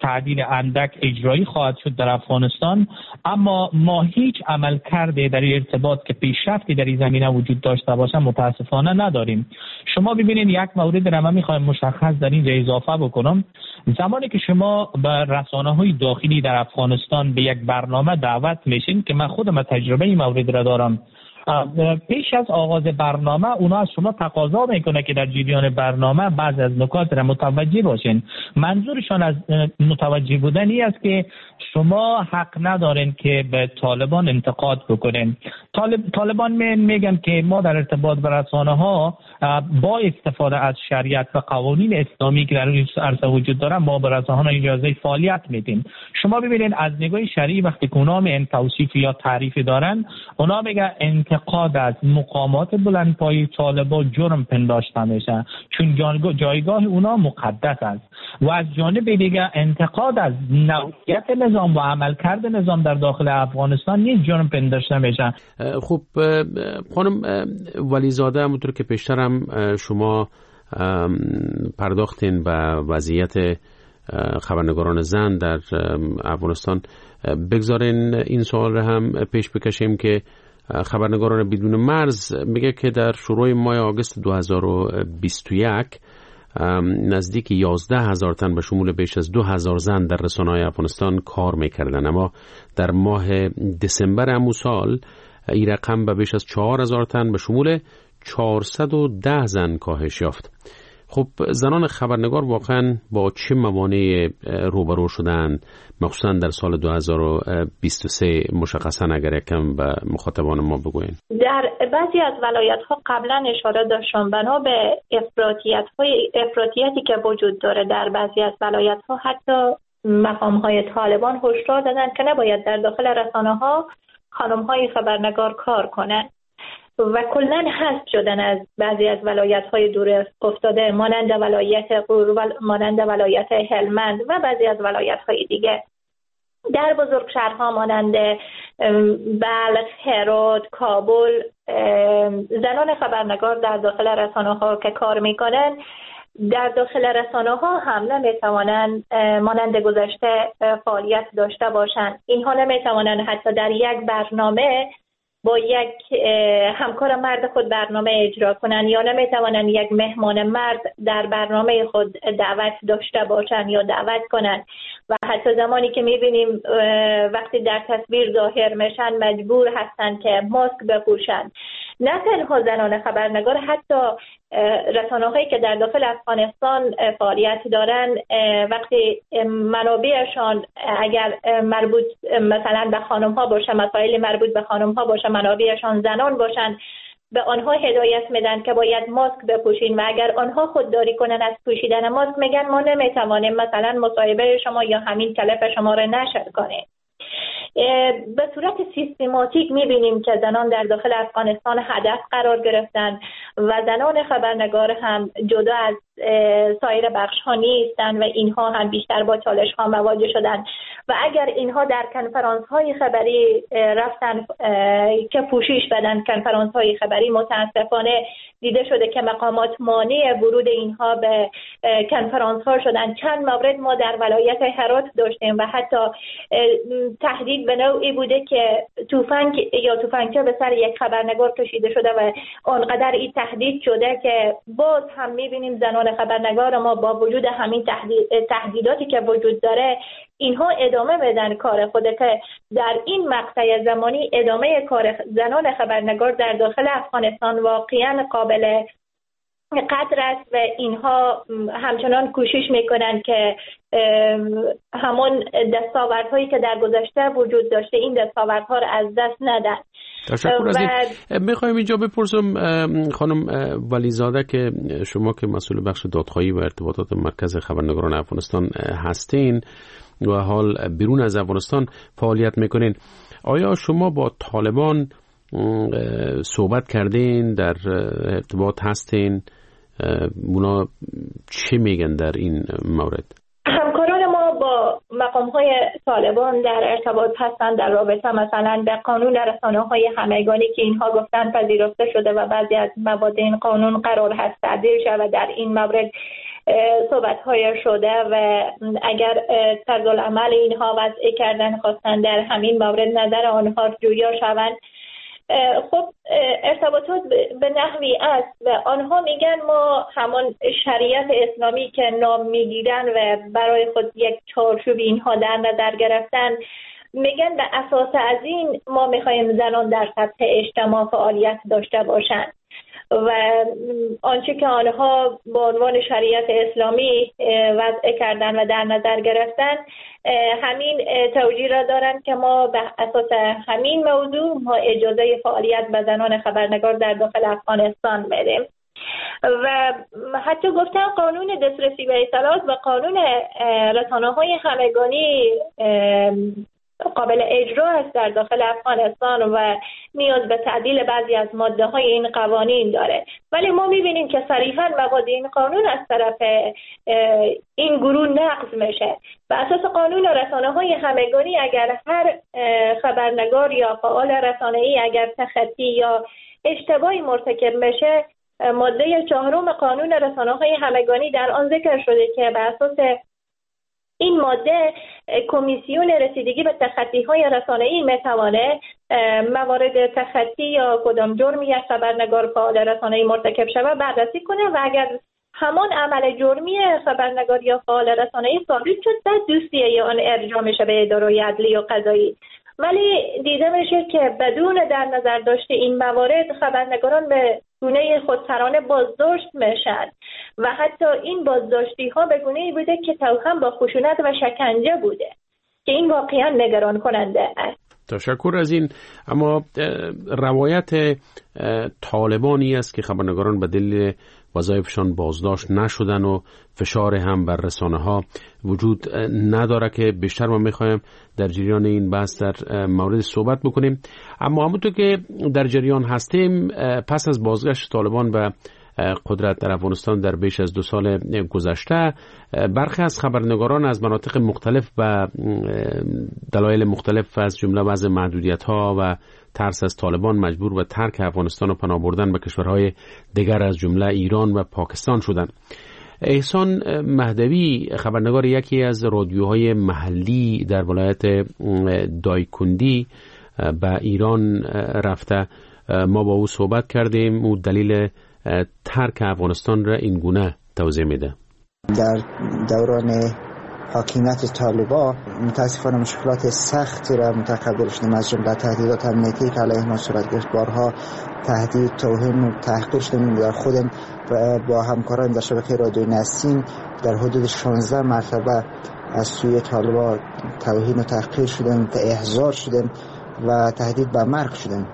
تعدیل اندک اجرایی خواهد شد در افغانستان، اما ما هیچ عمل کرده در ارتباط که پیشرفتی در این زمینه وجود داشته باشه متاسفانه نداریم. شما ببینید یک مورد را من میخوایم مشخص در اینجا اضافه بکنم. زمانی که شما به رسانه‌های داخلی در افغانستان به یک برنامه دعوت میشین که من خودم تجربه این مورد را دارم، پیش از آغاز برنامه اونا از شما تقاضا میکنه که در جریان برنامه بعض از نکات را متوجه باشین. منظورشان از متوجه بودن این است که شما حق ندارین که به طالبان انتقاد بکنین. طالبان میگن که ما در ارتباط به رسانه ها با استفاده از شریعت و قوانین اسلامی که در این عرصه وجود داره ما به رسانه ها اجازه فعالیت میدیم. شما ببینید از نگاه شرعی وقتی که اونا می توصیف یا تعریف دارن، اونا میگن انتقاد از مقامات بلندپایه طالبان جرم پنداشته میشه چون جایگاه اونا مقدس است، و از جانب دیگه انتقاد از نوعیت نظام و عملکرد نظام در داخل افغانستان نیز جرم پنداشته میشه. خب خانم ولیزاده، همونطور که پیشترم شما پرداختین به وضعیت خبرنگاران زن در افغانستان، بگذارین این سوال را هم پیش بکشیم که خبرنگاران بدون مرز میگه که در شروع ماه آگوست 2021 نزدیک 11,000 تن به شمول بیش از 2,000 زن در رسانه‌های افغانستان کار میکردن، اما در ماه دسامبر همون سال این رقم به بیش از 4,000 تن به شمول 410 زن کاهش یافت. خب زنان خبرنگار واقعا با چه موانعی روبرو شدند، مخصوصا در سال 2023 مشخصا اگر یکم به مخاطبان ما بگوین؟ در بعضی از ولایت‌ها قبلا اشاره داشتم بنا به افراطیتی که وجود داره در بعضی از ولایت‌ها، حتی مقام‌های طالبان هشدار دادن که نباید در داخل رسانه‌ها خانم‌های خبرنگار کار کنند و کلاً حذف شدن از بعضی از ولایت‌های دور افتاده مانند ولایت غور، مانند ولایت هلمند و بعضی از ولایت‌های دیگه. در بزرگ شهرها مانند بلخ، هرات، کابل، زنان خبرنگار در داخل رسانه‌ها که کار می‌کنند در داخل رسانه‌ها هم نمی‌توانند مانند گذشته فعالیت داشته باشند. اینها نمی‌توانند حتی در یک برنامه با یک همکار مرد خود برنامه اجرا کنند، یا نمیتوانند یک مهمان مرد در برنامه خود دعوت داشته باشند یا دعوت کنند، و حتی زمانی که میبینیم وقتی در تصویر ظاهر میشن مجبور هستند که ماسک بپوشند. نه تنها زنان خبرنگار، حتی رسانه‌هایی که در داخل افغانستان فعالیت دارند وقتی منابعشان اگر مربوط مثلا به خانم‌ها باشه، مسائل مربوط به خانم‌ها باشه، منابعشان زنان باشند، به آنها هدایت میدن که باید ماسک بپوشین و اگر آنها خودداری کنن از پوشیدن ماسک میگن ما نمیتوانیم مثلا مصاحبه شما یا همین کلپ شما را نشر کنیم. به صورت سیستماتیک میبینیم که زنان در داخل افغانستان هدف قرار گرفتن و زنان خبرنگار هم جدا از سایر بخش ها نیستن و اینها هم بیشتر با چالش ها مواجه شدن و اگر اینها در کنفرانس های خبری رفتن که پوشش بدن، کنفرانس های خبری متاسفانه دیده شده که مقامات مانع ورود اینها به کنفرانس ها شدن. چند مورد ما در ولایت هرات داشتیم و حتی تهدید به نوعی بوده که تفنگ یا تفنگچه به سر یک خبرنگار کشیده شده و آنقدر این تهدید شده که باز هم میبینیم زنان خبرنگار ما با وجود همین تهدیداتی که وجود داره اینها ادامه بدن کار خود، که در این مقطع زمانی ادامه کار زنان خبرنگار در داخل افغانستان واقعا قابل قدر است و اینها همچنان کوشش میکنن که همون دستاوردهایی که در گذشته وجود داشته این دستاوردها را از دست ندن. تشکر از این. میخوایم اینجا بپرسم خانم ولیزاده که شما که مسئول بخش دادخواهی و ارتباطات مرکز خبرنگاران افغانستان هستین و حال بیرون از افغانستان فعالیت میکنین، آیا شما با طالبان صحبت کردین، در ارتباط هستین؟ اونا چه میگن در این مورد؟ همکاران ما با مقام‌های طالبان در ارتباط هستند در رابطه مثلا به قانون رسانه‌های همگانی که اینها گفتن پذیرفته شده و بعضی از مواد این قانون قرار هست تعدیل شود و در این مورد صحبت‌های شده و اگر طرزالعمل اینها وضع کردن خواستن در همین مورد نظر آنها جویا شوند، خب ارتباطات به نحوی است و آنها میگن ما همان شریعت اسلامی که نام میگیرن و برای خود یک چارچوب اینها در نظر گرفتن، میگن به اساس از این ما میخوایم زنان در سطح اجتماع فعالیت داشته باشند و آنچه که آنها به عنوان شریعت اسلامی وضع کردن و در نظر گرفتن همین توجیه را دارند که ما به اساس همین موضوع ما اجازه فعالیت به زنان خبرنگار در داخل افغانستان بدیم و حتی گفتن قانون دسترسی به اطلاعات و قانون رسانه‌های همگانی قابل اجرا است در داخل افغانستان و نیاز به تعدیل بعضی از ماده های این قوانین داره، ولی ما میبینیم که صریحاً مبادی این قانون از طرف این گروه نقض میشه. به اساس قانون رسانه های همگانی اگر هر خبرنگار یا فعال رسانه‌ای اگر تخطی یا اشتباهی مرتکب بشه، ماده 4 قانون رسانه های همگانی در آن ذکر شده که به اساس این ماده کمیسیون رسیدگی به تخطی‌های رسانه‌ای می‌تواند موارد تخطی یا کدام جرمی یک خبرنگار فعال رسانه‌ای مرتکب شود بررسی کنه و اگر همان عمل جرمی خبرنگار یا فعال رسانه‌ای ثابت شد، بعد دوسیه آن ارجاع میشه به اداره عدلی و قضایی. ولی دیده میشه که بدون در نظر داشته این موارد خبرنگاران به گونه خودسرانه بازداشت میشن و حتی این بازداشتی ها به گونه‌ای بوده که توأم با خشونت و شکنجه بوده که این واقعا نگران کننده است. تشکر از این. اما روایت طالبانی است که خبرنگاران به دلیل وظایفشان بازداشت نشدن و فشار هم بر رسانه ها وجود نداره که بیشتر ما میخوایم در جریان این بحث در مورد صحبت بکنیم. اما همونطور که در جریان هستیم، پس از بازگشت طالبان به قدرت در افغانستان در بیش از 2 سال گذشته، برخی از خبرنگاران از مناطق مختلف و دلایل مختلف از جمله وضع محدودیت‌ها و ترس از طالبان مجبور به ترک افغانستان و پناه بردن به کشورهای دیگر از جمله ایران و پاکستان شدند. احسان مهدوی، خبرنگار یکی از رادیوهای محلی در ولایت دایکندی، به ایران رفته. ما با او صحبت کردیم. او دلیل ترک افغانستان را این گونه توضیح میده. در دوران حاکمیت طالبان متاسفانه مشکلات سختی را متقبل شدیم، از جمله تهدیدات امنیتی که علیه ما صورت گرفت. بارها تهدید، توهین و تحقیر شدیم. در خودم با همکاران در شبکه رادیویی نسیم در حدود 16 مرتبه از سوی طالبان توهین و تحقیر شدیم، احضار شدیم و تهدید به مرگ شدیم.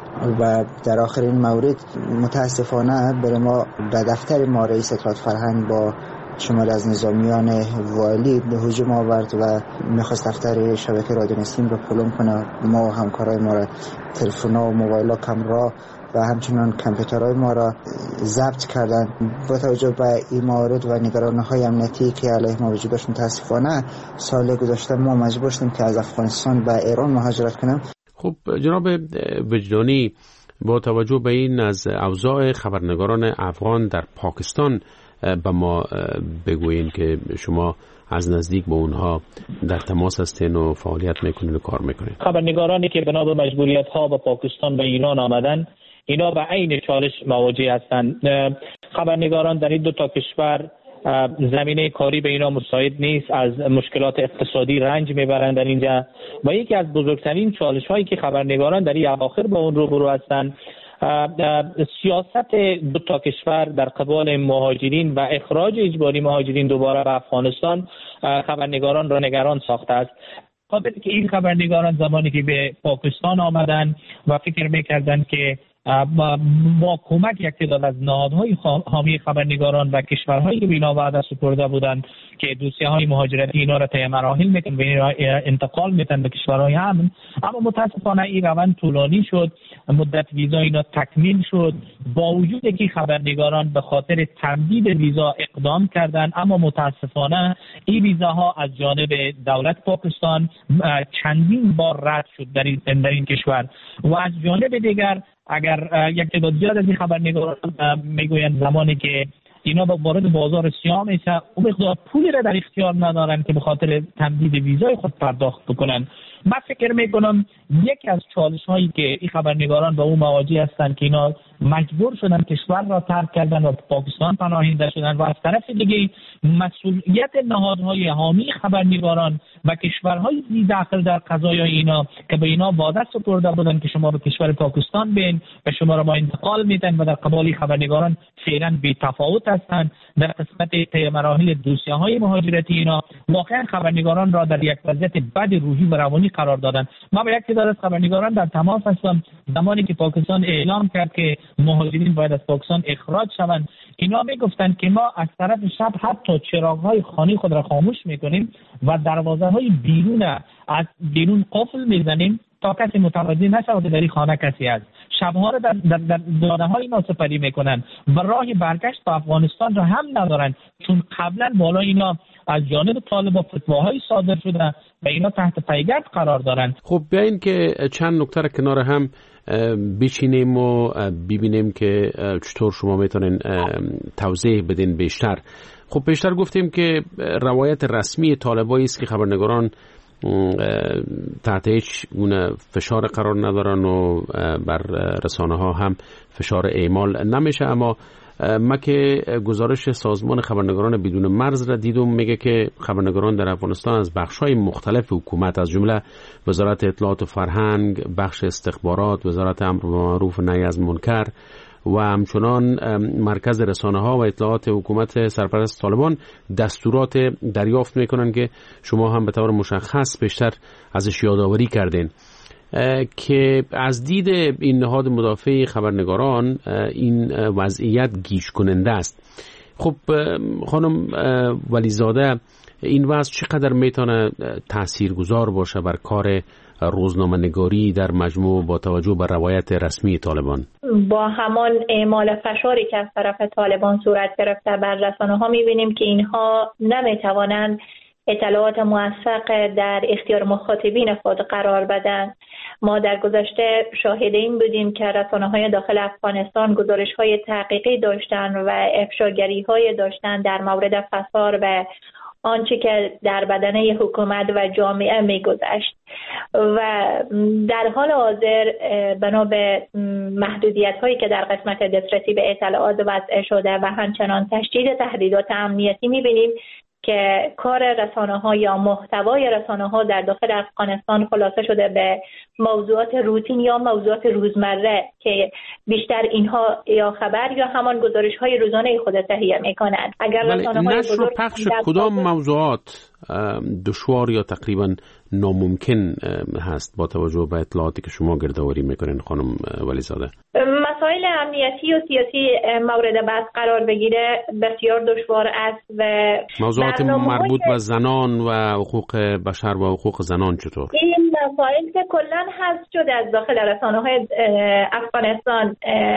و در آخرین مورد متاسفانه برای ما به دفتر ما رئیس اطلاعات فرهنگ با شماری از نظامیان والی به هجوم آورد و میخواست دفتر شبکه رادیو نسیم رو پلم کنه. ما و همکارای ما را تلفن‌ها و موبایل‌ها، کامرا و همچنان کامپیوترهای ما را ضبط کردن. با توجه به این موارد و نگرانی‌های امنیتی که علیه ما وجود داشت، متاسفانه سال گذشته ما مجبور شدیم که از افغانستان به ایران مهاجرت کنیم. خب جناب وجدانی، با توجه به این از اوضاع خبرنگاران افغان در پاکستان به ما بگویین که شما از نزدیک با اونها در تماس هستین و فعالیت میکنین و کار میکنین. خبرنگارانی که بنا به مجبوریت ها به پاکستان و ایران آمدن، اینا به عین چالش مواجه هستند. خبرنگاران در این 2 کشور زمینه کاری به اینا مساعد نیست، از مشکلات اقتصادی رنج میبرند در اینجا و یکی از بزرگترین چالش هایی که خبرنگاران در این اواخر با اون روبرو هستند سیاست 2 کشور در قبال مهاجرین و اخراج اجباری مهاجرین دوباره به افغانستان خبرنگاران را نگران ساخته است. خاطر که این خبرنگاران زمانی که به پاکستان آمدن و فکر میکردند که با کمک یک تعداد از نهادهای حامی خبرنگاران و کشورهایی که بینا وعده سپرده بودند که دوسیه‌های مهاجرتی اینا را طی مراحل میتن و انتقال میتن به کشورهای امن، اما متاسفانه این روند طولانی شد، مدت ویزا اینا تکمیل شد، با وجود که خبرنگاران به خاطر تمدید ویزا اقدام کردند، اما متاسفانه این ویزاها از جانب دولت پاکستان چندین بار رد شد در این کشور و از جانب دیگر اگر یک تعداد زیاد از این خبرنگاران میگویند زمانی که اینا وارد بازار سیاه میشه، اون مقدار پولی را در اختیار ندارن که به خاطر تمدید ویزای خود پرداخت بکنن. من فکر میکنم یکی از چالش هایی که این خبرنگاران به اون مواجه هستند که اینا مجبور شدن کشور را ترک کردن و پاکستان پناهنده شدن و از طرف دیگه مسئولیت نهادهای حامی خبرنگاران و کشورهای داخل در قضایا اینا که به اینا وعده سپرده بودن که شما به کشور پاکستان بین و شما را ما انتقال میدن و در قبال خبرنگاران فعلا بی تفاوت هستند. در قسمت مراحل دوسیه های مهاجرتی اینا واقعا خبرنگاران را در یک وضعیت بد روحی و روانی قرار دادن. ما با یک تعداد از خبرنگاران در تماس هستم. زمانی که پاکستان اعلام کرد که مهاجرین باید از پاکستان اخراج شوند، اینا میگفتند که ما از طرف شب حتی چراغ‌های خانه خود را خاموش میکنیم و دروازه‌های بیرون قفل میزنیم تا کسی متوجه نشود در این خانه کسی است. شبها را در دانه‌های اینا سپری میکنن و راه برگشت به افغانستان را هم ندارن، چون قبلا بالا اینا از جانب طالبان فتواهای صادر شده و اینا تحت پیگرد قرار دارن. خب بیاین که چند نکته را کنار هم بچینیم و ببینیم که چطور شما میتونین توضیح بدین بیشتر. خب بیشتر گفتیم که روایت رسمی طالبایی است که خبرنگاران تحت هیچ گونه فشار قرار ندارن و بر رسانه ها هم فشار اعمال نمیشه، اما ما که گزارش سازمان خبرنگاران بدون مرز را دیدم میگه که خبرنگاران در افغانستان از بخش‌های مختلف حکومت از جمله وزارت اطلاعات و فرهنگ، بخش استخبارات، وزارت امر بالمعروف و نهی از منکر و همچنان مرکز رسانه‌ها و اطلاعات حکومت سرپرست طالبان دستورات دریافت میکنن که شما هم به طور مشخص بیشتر ازش یادآوری کردین که از دید این نهاد مدافع خبرنگاران این وضعیت گیج کننده است. خب خانم ولیزاده، این وضع چقدر میتونه تاثیرگذار باشه بر کار روزنامه‌نگاری در مجموع با توجه به روایت رسمی طالبان؟ با همان اعمال فشاری که از طرف طالبان صورت گرفته بر رسانه‌ها می‌بینیم که اینها نمی‌توانند اطلاعات موثق در اختیار مخاطبین خود قرار بدن. ما در گذشته شاهد این بودیم که رسانه‌های داخل افغانستان گزارش‌های تحقیقی داشتند و افشاگری‌های داشتند در مورد فساد و آنچه که در بدنه حکومت و جامعه می‌گذشت و در حال حاضر بنا به محدودیت‌هایی که در قسمت دسترسی به اطلاعات وضع شده و همچنان تشدید تهدیدات امنیتی می‌بینیم که کار رسانه‌ها یا محتوای رسانه‌ها در داخل افغانستان خلاصه شده به موضوعات روتین یا موضوعات روزمره که بیشتر اینها یا خبر یا همان گزارش‌های روزانه خود تهیه می‌کنند. اگر رسانه‌های نشر و پخش کدام موضوعات دشوار یا تقریبا ناممکن هست با توجه به اطلاعاتی که شما گردآوری میکنین خانم ولیزاده؟ مسائل امنیتی و سیاسی مورد بحث قرار بگیره بسیار دشوار است و موضوعات مربوط به زنان و حقوق بشر و حقوق زنان چطور؟ این مسائل که کلا حذف شده از داخل رسانه‌های افغانستان،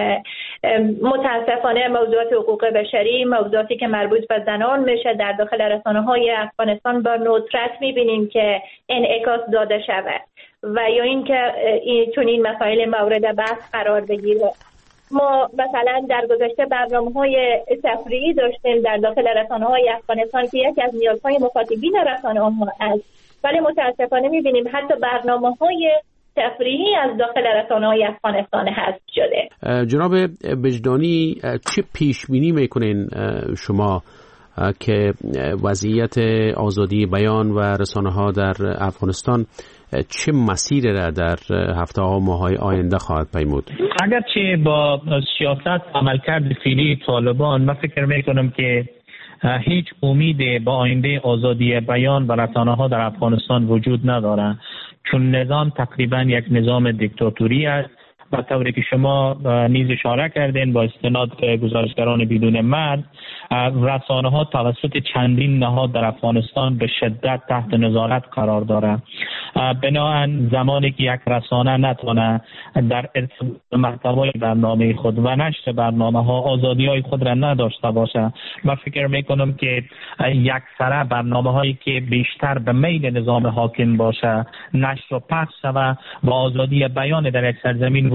متاسفانه موضوعات حقوق بشری، موضوعاتی که مربوط به زنان میشه در داخل رسانه‌های افغانستان با ندرت می‌بینیم که انعکاس داده شود و یا اینکه چون این مسائل مورد بحث قرار بگیره. ما مثلا در گذشته برنامه‌های تفریحی داشتیم در داخل رسانه‌های افغانستان که یکی از نیازهای مخاطبین رسانه‌ها است، ولی متاسفانه می‌بینیم حتی برنامه‌های تفریحی از داخل رسانه‌های افغانستان حذف شده. جناب وجدانی، چه پیش بینی می‌کنین شما که وضعیت آزادی بیان و رسانه‌ها در افغانستان چه مسیری را در هفته‌ها و ماه‌های آینده خواهد پیمود؟ اگرچه با سیاست عملکرد فعلی طالبان من فکر می‌کنم که هیچ امید با آینده آزادی بیان و رسانه‌ها در افغانستان وجود ندارد، چون نظام تقریبا یک نظام دیکتاتوری است و طوری که شما نیز اشاره کردین با استناد به گزارشگران بدون مرز، رسانه‌ها توسط چندین نهاد در افغانستان به شدت تحت نظارت قرار دارد. بنابراین زمانی که یک رسانه نتونه در محتوای برنامه خود و نشر برنامه‌ها آزادی‌های خود را نداشته باشه، من فکر می‌کنم که یکسره برنامه‌هایی که بیشتر به میل نظام حاکم باشه نشر و پخش شود و آزادی بیان در یک سرزمین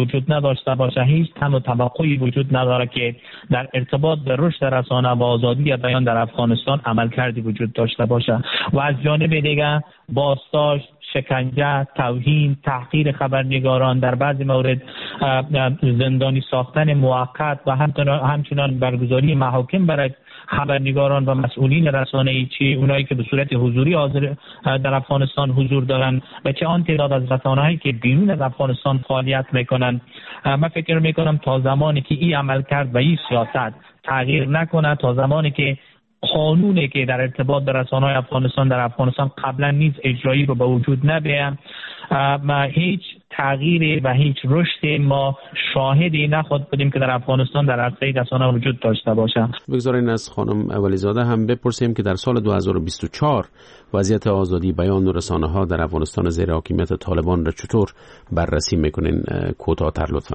وجود نداشته باشه، هیچ تم توقعی وجود نداره که در ارتباط به رشد رسانه و آزادی بیان در افغانستان عملکردی وجود داشته باشه. و از جانب دیگر بازداشت، شکنجه، توهین، تحقیر خبرنگاران، در بعضی مورد زندانی ساختن موقت و همچنان برگزاری محاکم برای خبرنگاران و مسئولین رسانه‌ای، چه اونایی که به صورت حضوری حاضر در افغانستان حضور دارن و چه آن تعداد از رسانه‌هایی که بیرون از افغانستان فعالیت میکنن. من فکر میکنم تا زمانی که این عملکرد و این سیاست تغییر نکنه، تا زمانی که قانونی که در ارتباط به رسانه‌های افغانستان در افغانستان قبلا نیز اجرایی رو به وجود نبیه، ما هیچ تغییری و هیچ رشد ما شاهدی نخواهد بودیم که در افغانستان در عرصه رسانه وجود داشته باشه. بگذارین از خانم ولیزاده هم بپرسیم که در سال 2024 وضعیت آزادی بیان و رسانه‌ها در افغانستان زیر حاکمیت طالبان را چطور بررسی میکنین؟ کوتاه‌تر لطفاً.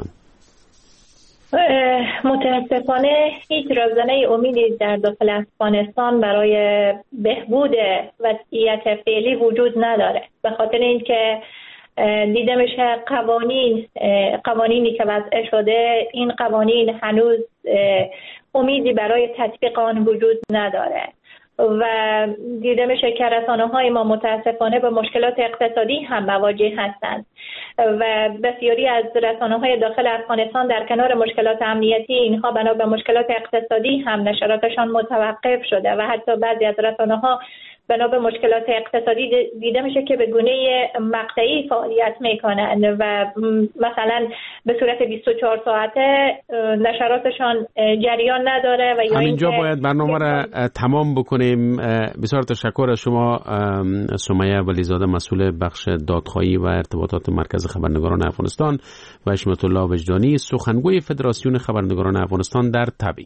متاسفانه هیچ رازنه امیدی در داخل افغانستان برای بهبود وضعیت فعلی وجود نداره، به خاطر اینکه دیده میشه قوانینی که وضع شده، این قوانین هنوز امیدی برای تطبیق آن وجود نداره و دیده میشه که رسانه‌های ما متاسفانه به مشکلات اقتصادی هم مواجه هستند و بسیاری از رسانه‌های داخل افغانستان در کنار مشکلات امنیتی اینها بنا به مشکلات اقتصادی هم نشراتشان متوقف شده و حتی بعضی از رسانه‌ها بنا به مشکلات اقتصادی دیده میشه که به گونه مقطعی فعالیت میکنن و مثلا به صورت 24 ساعته نشراتشان جریان نداره و یا همینجا باید برنامه را تمام بکنیم. بسیار تشکر از شما سمیه ولیزاده، مسئول بخش دادخواهی و ارتباطات مرکز خبرنگاران افغانستان، و حشمت الله وجدانی، سخنگوی فدراسیون خبرنگاران افغانستان در تبریز.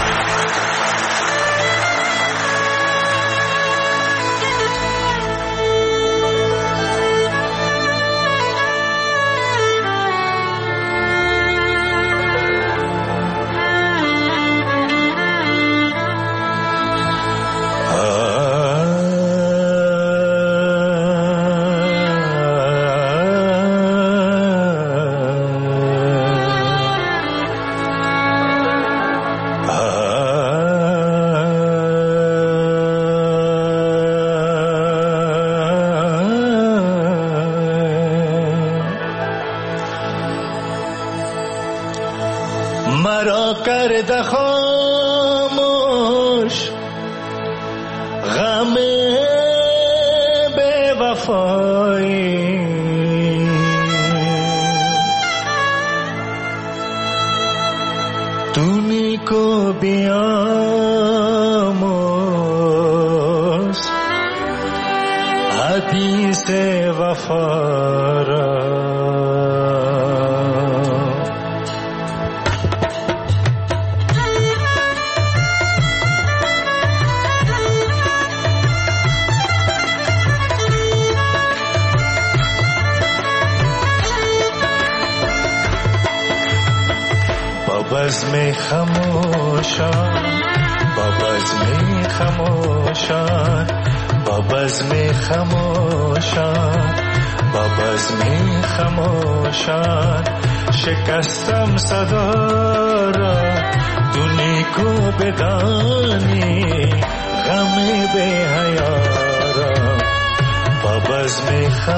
شکستم صدا را تو نیکو بدانی غم به حیا را با بزم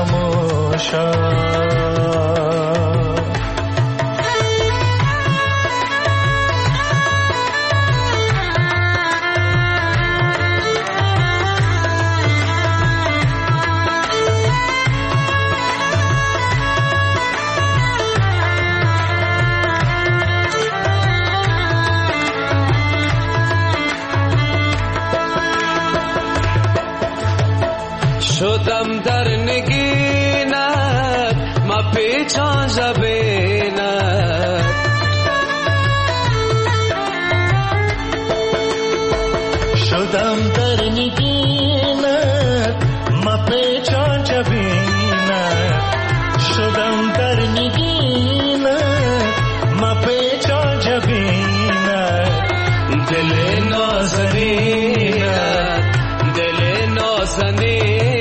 خموشان شدم در نگینت ما پیچان زبینت شدم در نگینت ما پیچان زبینت شدم در نگینت ما پیچان زبینت دل نازنینت دل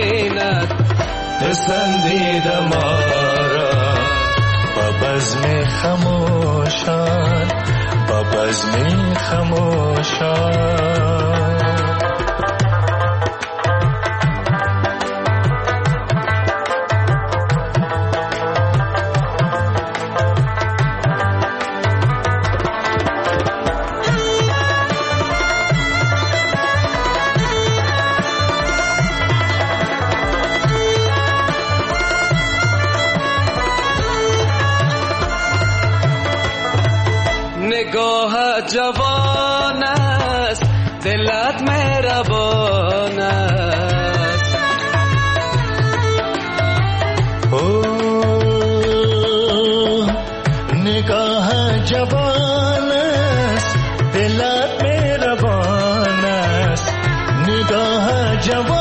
نازنینت پسندیدم آرا با بزم خموشان با بزم خموشان نگاه جوان است دلت مهربان است نگاه جوان است دلت مهربان است نگاه جوان